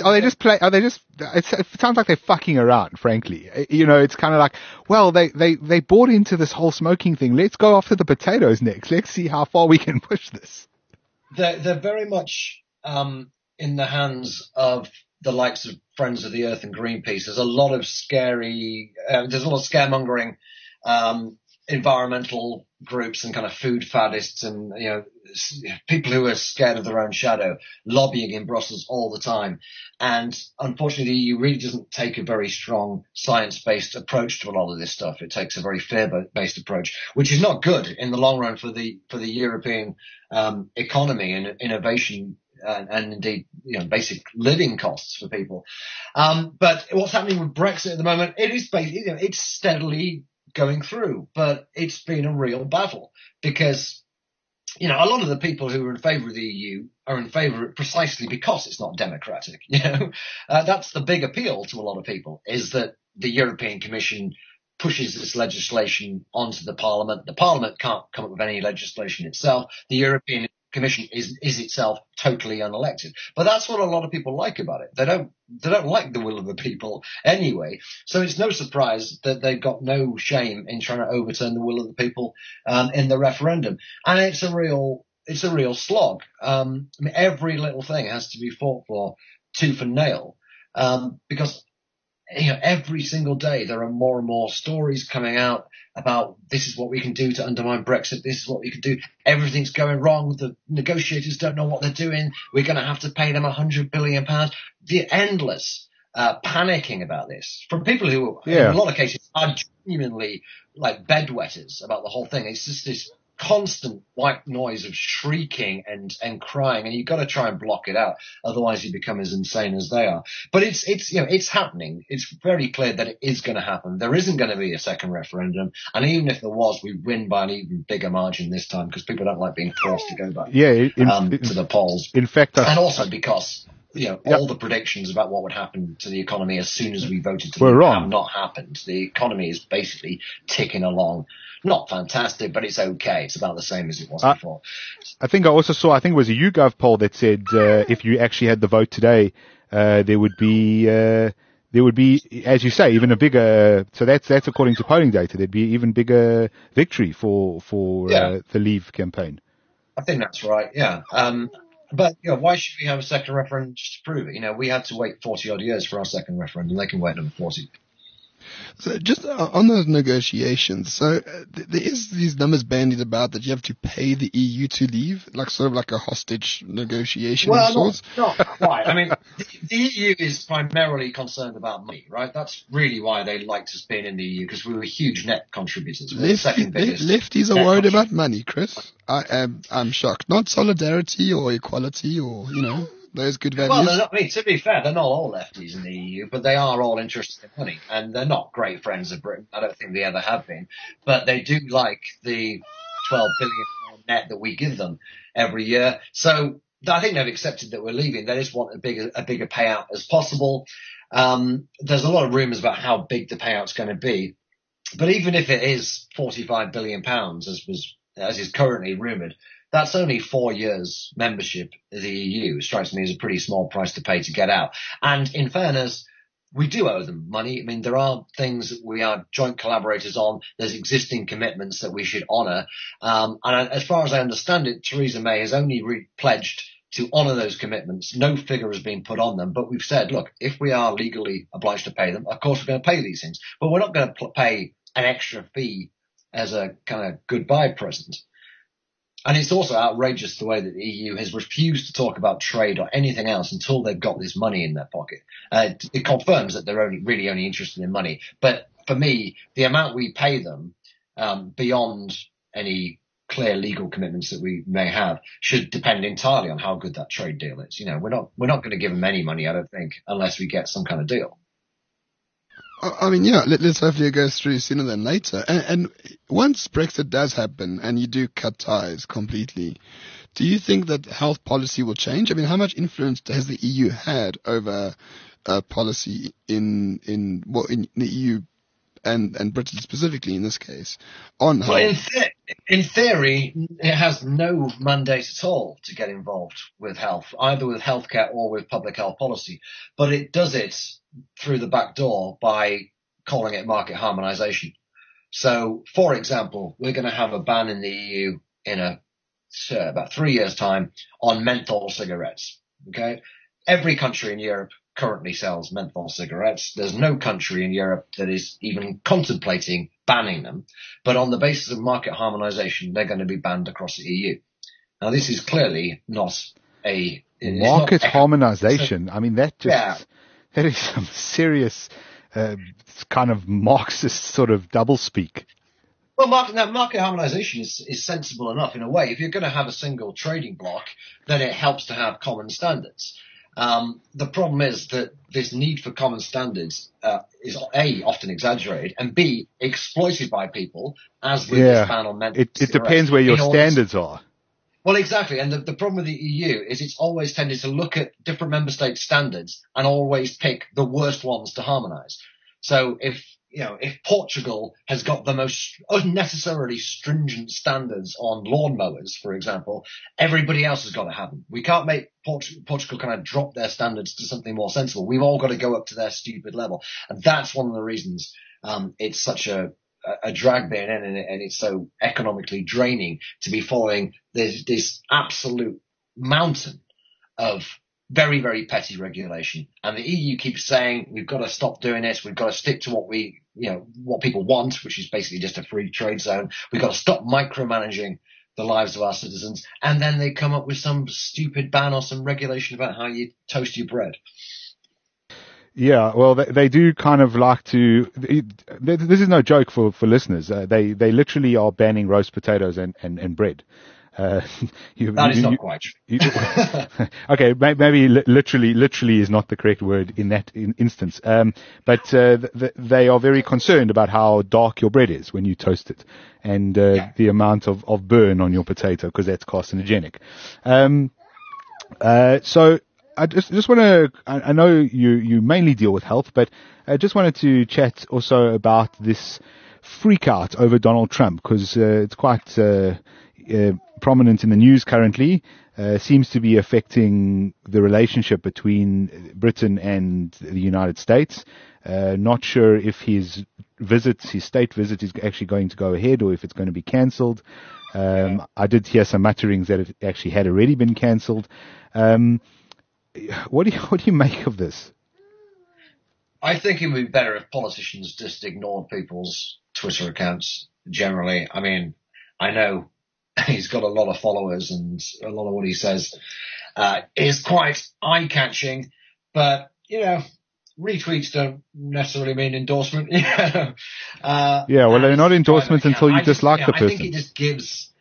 It sounds like they're fucking around. Frankly, it's kind of like, well, they bought into this whole smoking thing. Let's go after the potatoes next. Let's see how far we can push this. They're very much in the hands of the likes of Friends of the Earth and Greenpeace. There's a lot of scaremongering, environmental groups and kind of food faddists and, people who are scared of their own shadow lobbying in Brussels all the time. And unfortunately, the EU really doesn't take a very strong science-based approach to a lot of this stuff. It takes a very fear-based approach, which is not good in the long run for the European economy and innovation. And indeed, basic living costs for people. But what's happening with Brexit at the moment, it is basically, it's steadily going through, but it's been a real battle because, a lot of the people who are in favour of the EU are in favour of it precisely because it's not democratic. That's the big appeal to a lot of people, is that the European Commission pushes this legislation onto the Parliament. The Parliament can't come up with any legislation itself. The European Commission is itself totally unelected. But that's what a lot of people like about it. They don't like the will of the people anyway. So it's no surprise that they've got no shame in trying to overturn the will of the people in the referendum. And it's a real slog. Every little thing has to be fought for tooth and nail, because every single day there are more and more stories coming out about this is what we can do to undermine Brexit. This is what we can do. Everything's going wrong. The negotiators don't know what they're doing. We're going to have to pay them £100 billion. The endless panicking about this from people who, in Yeah. a lot of cases, are genuinely like bedwetters about the whole thing. It's just this constant white noise of shrieking and crying, and you've got to try and block it out. Otherwise you become as insane as they are. But it's happening. It's very clear that it is going to happen. There isn't going to be a second referendum. And even if there was, we win by an even bigger margin this time because people don't like being forced to go back Yeah. to the polls. In fact, And also because, all the predictions about what would happen to the economy as soon as we voted to Were leave wrong. have not happened. The economy is basically ticking along. Not fantastic, but it's okay. It's about the same as it was before. I think I also saw, I think it was a YouGov poll that said if you actually had the vote today, there would be, as you say, even a bigger. So that's according to polling data. There'd be even bigger victory for the Leave campaign. I think that's right. Yeah. But why should we have a second referendum just to prove it? We had to wait 40 odd years for our second referendum. They can wait another 40. So just on those negotiations, so there is these numbers bandied about that you have to pay the EU to leave, like sort of like a hostage negotiation of sorts. Not quite. I mean, the EU is primarily concerned about money, right? That's really why they liked us being in the EU, because we were huge net contributors. We're the second biggest. Lefties are worried about money, Chris. I'm shocked. Not solidarity or equality or, those good values. Well, to be fair, they're not all lefties in the EU, but they are all interested in money, and they're not great friends of Britain. I don't think they ever have been, but they do like the 12 billion net that we give them every year. So I think they've accepted that we're leaving. They just want a bigger payout as possible. There's a lot of rumours about how big the payout's going to be, but even if it is £45 billion, as is currently rumoured, that's only 4 years membership of the EU. It strikes me as a pretty small price to pay to get out. And in fairness, we do owe them money. I mean, there are things that we are joint collaborators on. There's existing commitments that we should honour. And as far as I understand it, Theresa May has only pledged to honour those commitments. No figure has been put on them. But we've said, look, if we are legally obliged to pay them, of course we're going to pay these things. But we're not going to pay an extra fee as a kind of goodbye present. And it's also outrageous the way that the EU has refused to talk about trade or anything else until they've got this money in their pocket. It confirms that they're really only interested in money. But for me, the amount we pay them, beyond any clear legal commitments that we may have, should depend entirely on how good that trade deal is. We're not going to give them any money, I don't think, unless we get some kind of deal. I mean, let's hopefully it goes through sooner than later. And once Brexit does happen and you do cut ties completely, do you think that health policy will change? I mean, how much influence has the EU had over policy in the EU and Britain specifically in this case on health? Well, in theory, it has no mandate at all to get involved with health, either with healthcare or with public health policy. But it does it through the back door by calling it market harmonisation. So, for example, we're going to have a ban in the EU in about 3 years' time on menthol cigarettes. Okay, every country in Europe currently sells menthol cigarettes. There's no country in Europe that is even contemplating banning them. But on the basis of market harmonisation, they're going to be banned across the EU. Now, this is clearly not a market harmonisation. I mean, that is some serious kind of Marxist sort of doublespeak. Well, market harmonisation is sensible enough in a way. If you're going to have a single trading bloc, then it helps to have common standards. The problem is that this need for common standards is A, often exaggerated, and B, exploited by people, as with this ban on menthol cigarettes. It depends where your standards are. Well, exactly. And the problem with the EU is it's always tended to look at different member state standards and always pick the worst ones to harmonise. So if Portugal has got the most unnecessarily stringent standards on lawnmowers, for example, everybody else has got to have them. We can't make Portugal kind of drop their standards to something more sensible. We've all got to go up to their stupid level. And that's one of the reasons it's such a drag being in, and it's so economically draining to be following this absolute mountain of very, very petty regulation. And the EU keeps saying, we've got to stop doing this. We've got to stick to what people want, which is basically just a free trade zone. We've got to stop micromanaging the lives of our citizens. And then they come up with some stupid ban or some regulation about how you toast your bread. Yeah, well, they do kind of like to. This is no joke for listeners. They literally are banning roast potatoes and bread. Uh, That is not quite true. Okay, maybe literally is not the correct word in that instance. But they are very concerned about how dark your bread is when you toast it, and the amount of burn on your potato, because that's carcinogenic. So I just want to. I know you mainly deal with health, but I just wanted to chat also about this freak out over Donald Trump, because it's quite prominent in the news currently. Seems to be affecting the relationship between Britain and the United States. Not sure if his state visit is actually going to go ahead, or if it's going to be cancelled. I did hear some mutterings that it actually had already been cancelled. What do you make of this? I think it would be better if politicians just ignored people's Twitter accounts generally. I mean, I know he's got a lot of followers, and a lot of what he says is quite eye-catching, but, retweets don't necessarily mean endorsement. Yeah, well, they're not endorsements until you dislike the person. I think it just gives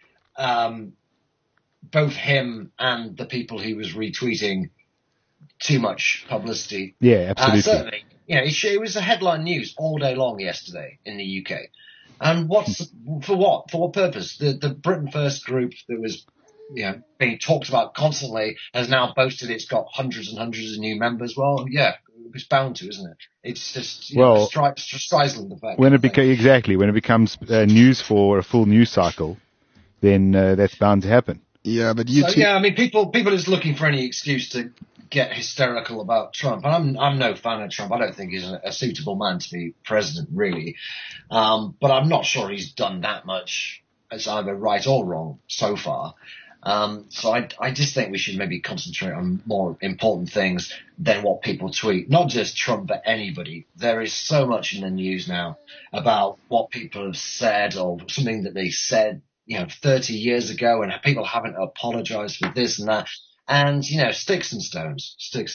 both him and the people he was retweeting too much publicity. Yeah, absolutely. Certainly. It was a headline news all day long yesterday in the UK. And for what? For what purpose? The Britain First group that was, being talked about constantly has now boasted it's got hundreds and hundreds of new members. Well, yeah, it's bound to, isn't it? It's just, Streisand effect. When it becomes news for a full news cycle, then that's bound to happen. Yeah, but people are just looking for any excuse to get hysterical about Trump. And I'm no fan of Trump. I don't think he's a suitable man to be president, really. But I'm not sure he's done that much as either right or wrong so far. So I just think we should maybe concentrate on more important things than what people tweet. Not just Trump, but anybody. There is so much in the news now about what people have said, or something that they said 30 years ago, and people haven't apologized for this and that. And, sticks and stones.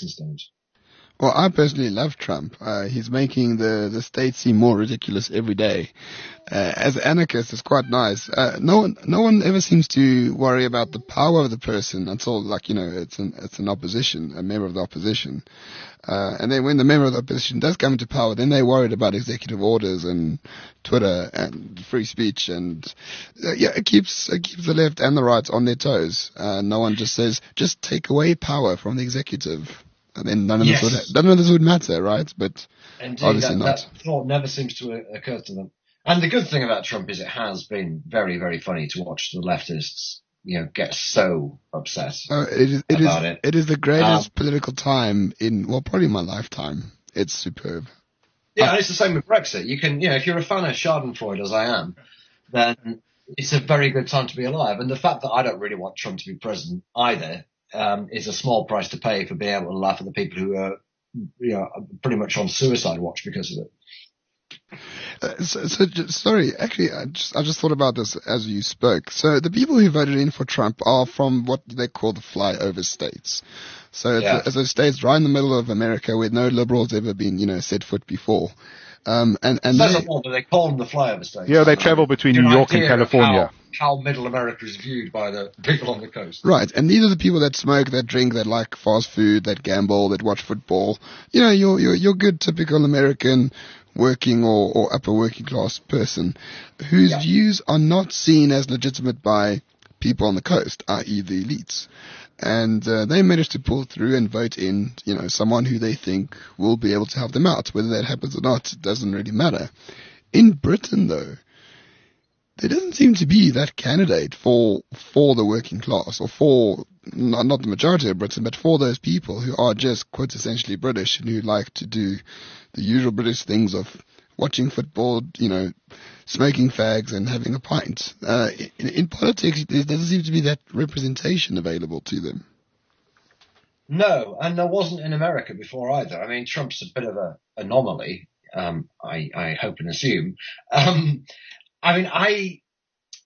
Well, I personally love Trump. He's making the state seem more ridiculous every day. As an anarchist, it's quite nice. No one ever seems to worry about the power of the person until, it's an opposition, a member of the opposition. And then when the member of the opposition does come into power, then they're worried about executive orders and Twitter and free speech, and it keeps the left and the right on their toes. No one just says, just take away power from the executive, and then none of this would matter, right? But indeed, obviously not. That thought never seems to occur to them. And the good thing about Trump is it has been very, very funny to watch the leftists get so upset about it. It is the greatest political time in, probably my lifetime. It's superb. Yeah, and it's the same with Brexit. You can, if you're a fan of Schadenfreude, as I am, then it's a very good time to be alive. And the fact that I don't really want Trump to be president either is a small price to pay for being able to laugh at the people who are, pretty much on suicide watch because of it. Sorry, actually, I just thought about this as you spoke. So the people who voted in for Trump are from what they call the flyover states. So it's those states right in the middle of America where no liberals ever been, set foot before. And they call them the flyover states. Yeah, they travel between New York and California. How middle America is viewed by the people on the coast. Right, and these are the people that smoke, that drink, that like fast food, that gamble, that watch football. Your good typical American working or upper working class person whose views are not seen as legitimate by people on the coast, i.e. the elites. And they managed to pull through and vote in, someone who they think will be able to help them out. Whether that happens or not, it doesn't really matter. In Britain, though, there doesn't seem to be that candidate for the working class, or for, not the majority of Britain, but for those people who are just quintessentially British and who like to do the usual British things of watching football, smoking fags and having a pint. In politics, there doesn't seem to be that representation available to them. No, and there wasn't in America before either. I mean, Trump's a bit of an anomaly, I hope and assume.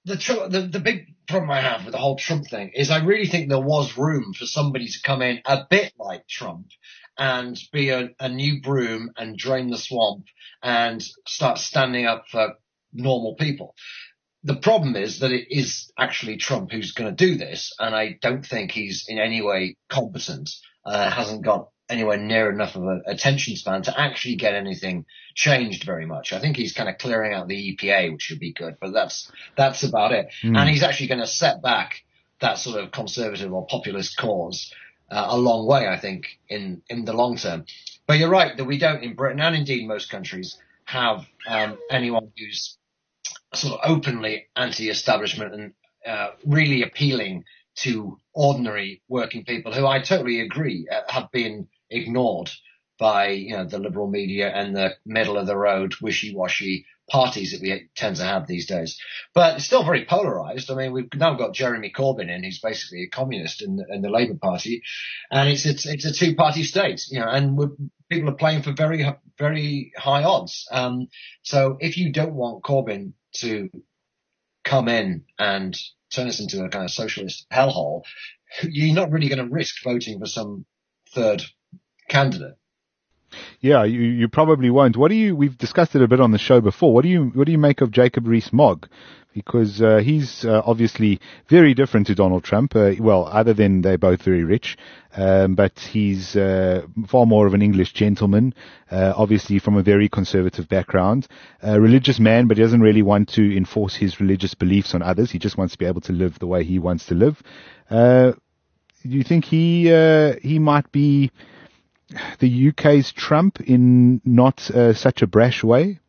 the big problem I have with the whole Trump thing is I really think there was room for somebody to come in a bit like Trump and be a new broom and drain the swamp and start standing up for normal people. The problem is that it is actually Trump who's going to do this, and I don't think he's in any way competent, hasn't got anywhere near enough of an attention span to actually get anything changed very much. I think he's kind of clearing out the EPA, which should be good, but that's about it. And he's actually going to set back that sort of conservative or populist cause a long way, I think, in the long term. But you're right that we don't in Britain, and indeed most countries, have anyone who's sort of openly anti-establishment and really appealing to ordinary working people who I totally agree have been ignored by the liberal media and the middle of the road wishy-washy parties that we tend to have these days. But it's still very polarized. I mean, we've now got Jeremy Corbyn in, who's basically a communist in the Labour Party, and it's a two-party state, and people are playing for very, very high odds. So if you don't want Corbyn to come in and turn us into a kind of socialist hellhole, you're not really going to risk voting for some third candidate. Yeah, you probably won't. We've discussed it a bit on the show before. What do you make of Jacob Rees-Mogg? Because he's obviously very different to Donald Trump. Other than they're both very rich, but he's far more of an English gentleman, obviously from a very conservative background, a religious man, but he doesn't really want to enforce his religious beliefs on others. He just wants to be able to live the way he wants to live. Do you think he might be the UK's Trump in not such a brash way?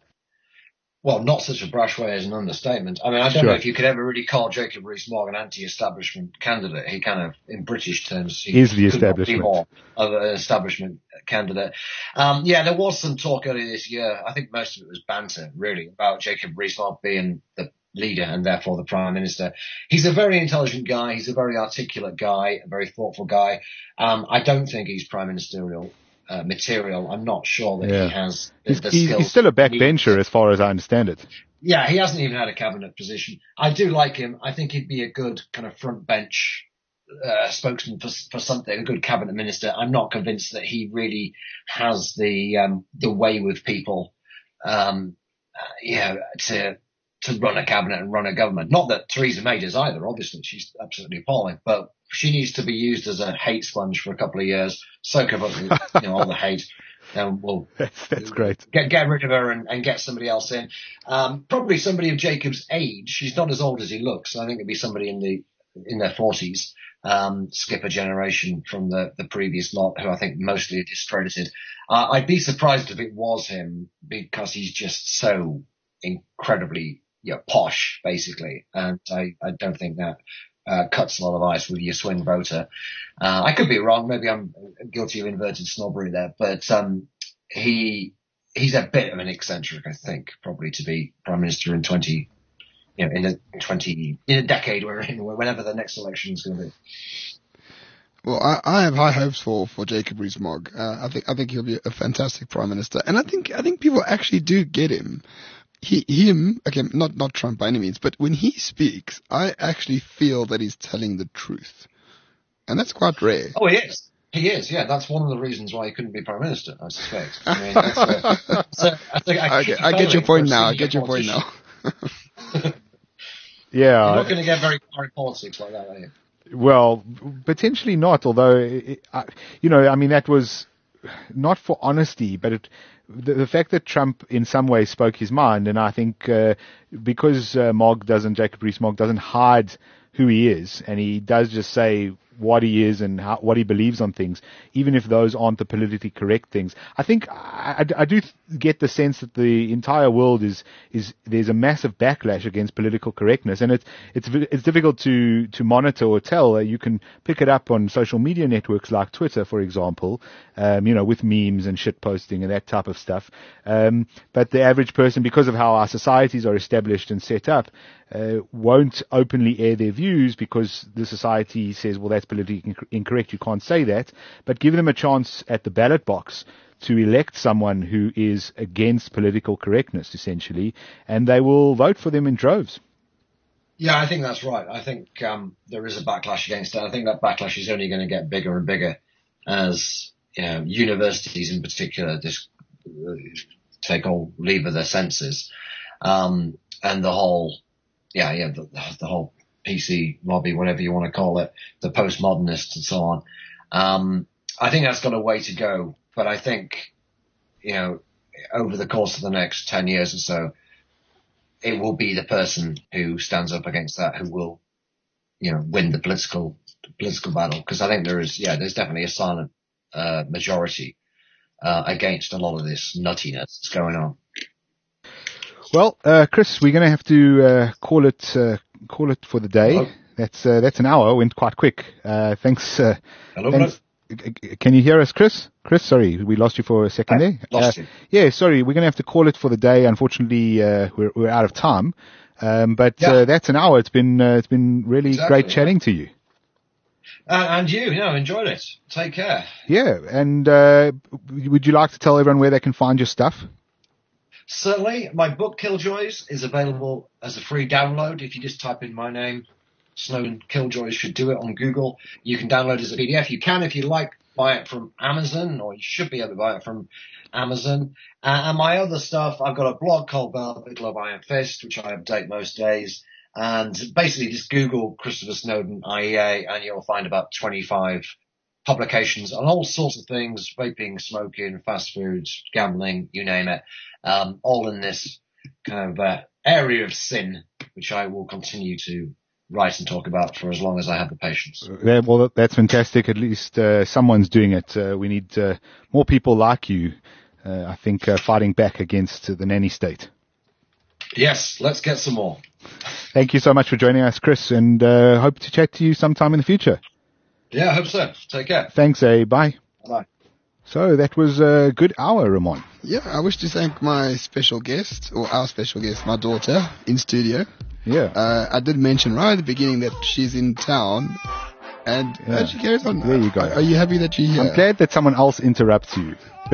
Well, not such a brash way is an understatement. I mean, I don't know if you could ever really call Jacob Rees-Mogg an anti-establishment candidate. He kind of, in British terms, he is the establishment. Be more of an establishment candidate. There was some talk earlier this year. I think most of it was banter, really, about Jacob Rees-Mogg being the leader and therefore the Prime Minister. He's a very intelligent guy. He's a very articulate guy, a very thoughtful guy. I don't think he's prime ministerial material. I'm not sure that he has the skills. He's still a backbencher as far as I understand it. Yeah, he hasn't even had a cabinet position. I do like him. I think he'd be a good kind of front bench spokesman for something, a good cabinet minister. I'm not convinced that he really has the way with people, to run a cabinet and run a government. Not that Theresa May does either, obviously. She's absolutely appalling. But she needs to be used as a hate sponge for a couple of years, soak up all the hate, and we'll that's great. Get rid of her and get somebody else in. Probably somebody of Jacob's age. She's not as old as he looks. I think it'd be somebody in their 40s, skip a generation from the previous lot, who I think mostly are discredited. I'd be surprised if it was him, because he's just so incredibly posh, basically, and I don't think that cuts a lot of ice with your swing voter. I could be wrong. Maybe I'm guilty of inverted snobbery there, but he's a bit of an eccentric, I think, probably to be prime minister in in a decade we're in, whenever the next election is going to be. Well, I have high hopes for Jacob Rees-Mogg. I think he'll be a fantastic prime minister, and I think people actually do get him. Not Trump by any means, but when he speaks, I actually feel that he's telling the truth. And that's quite rare. Oh, he is. He is, yeah. That's one of the reasons why he couldn't be Prime Minister, I suspect. I mean, I get your point now. Yeah. You're not going to get very far in politics like that, are you? Well, potentially not, although, that was not for honesty, but the fact that Trump in some way spoke his mind, and I think because Jacob Rees-Mogg doesn't hide who he is, and he does just say what he is and what he believes on things, even if those aren't the politically correct things. I think I do get the sense that the entire world is there's a massive backlash against political correctness, and it's difficult to monitor or tell. You can pick it up on social media networks like Twitter, for example, with memes and shit posting and that type of stuff. But the average person, because of how our societies are established and set up, won't openly air their views because the society says, well, that's politically incorrect, you can't say that. But give them a chance at the ballot box to elect someone who is against political correctness, essentially, and they will vote for them in droves. Yeah, I think that's right. I think there is a backlash against it. I think that backlash is only going to get bigger and bigger as universities in particular just take all leave of their senses, and the whole the whole PC lobby, whatever you want to call it, the postmodernists and so on. I think that's got a way to go, but I think over the course of the next 10 years or so, it will be the person who stands up against that who will, win the political battle. Because I think there's definitely a silent majority against a lot of this nuttiness that's going on. Well, Chris, we're going to have to call it for the day. Hello? That's an hour. Went quite quick. Thanks. Hello, thanks. Can you hear us, Chris? Chris, sorry, we lost you for a second there. Lost you. Yeah, sorry, we're going to have to call it for the day. Unfortunately, we're out of time. But that's an hour. It's been really great chatting to you. And you, enjoyed it. Take care. Yeah, and would you like to tell everyone where they can find your stuff? Certainly. My book, Killjoys, is available as a free download. If you just type in my name, Snowden Killjoys should do it on Google. You can download it as a PDF. You can, if you like, buy it from Amazon, or you should be able to buy it from Amazon. And my other stuff, I've got a blog called Velvet Glove Iron Fist, which I update most days. And basically just Google Christopher Snowden IEA and you'll find about 25 publications on all sorts of things, vaping, smoking, fast foods, gambling, you name it, all in this kind of area of sin, which I will continue to write and talk about for as long as I have the patience. Yeah, well, that's fantastic. At least someone's doing it. We need more people like you, I think, fighting back against the nanny state. Yes, let's get some more. Thank you so much for joining us, Chris, and hope to chat to you sometime in the future. Yeah, I hope so. Take care. Thanks, bye. Bye. So that was a good hour, Ramon. Yeah, I wish to thank my special guest, or our special guest, my daughter, in studio. Yeah. I did mention right at the beginning that she's in town, and she carries on. There you go. Are you happy that you're here? I'm glad that someone else interrupts you.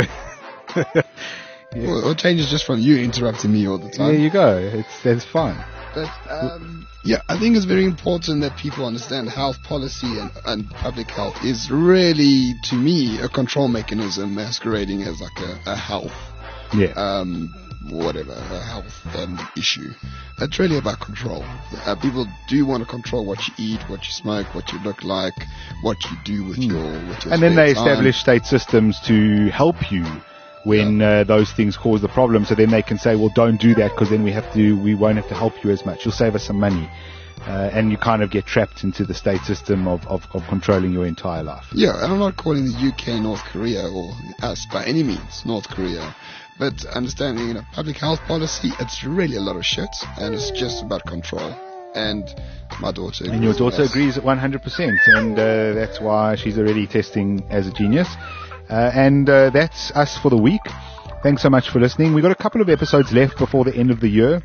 Well, it changes just from you interrupting me all the time. There you go. That's fine. But I think it's very important that people understand health policy and public health is really, to me, a control mechanism masquerading as like a health. Yeah. A health issue. It's really about control. People do want to control what you eat, what you smoke, what you look like, what you do with your and then they spare time. establish state systems to help you when those things cause the problem. So then they can say, well, don't do that because then we won't have to help you as much. You'll save us some money. And you kind of get trapped into the state system of controlling your entire life. Yeah, and I'm not calling the UK North Korea or us by any means North Korea. But understanding, public health policy, it's really a lot of shit, and it's just about control. And my daughter agrees. And your daughter agrees at 100%, and that's why she's already testing as a genius. And that's us for the week. Thanks so much for listening. We've got a couple of episodes left before the end of the year.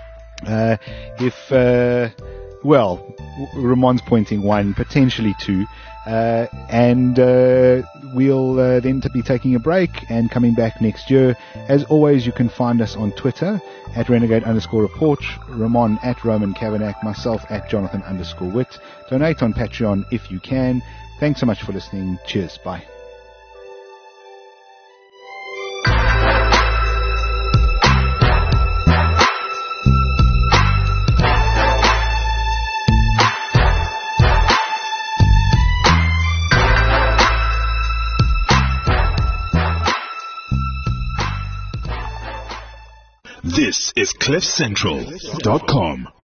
Ramon's pointing one, potentially two. And we'll then be taking a break and coming back next year. As always, you can find us on Twitter at Renegade_Report, Ramon at Roman Kavanagh, myself at Jonathan_Witt. Donate on Patreon if you can. Thanks so much for listening. Cheers. Bye. This is CliffCentral.com.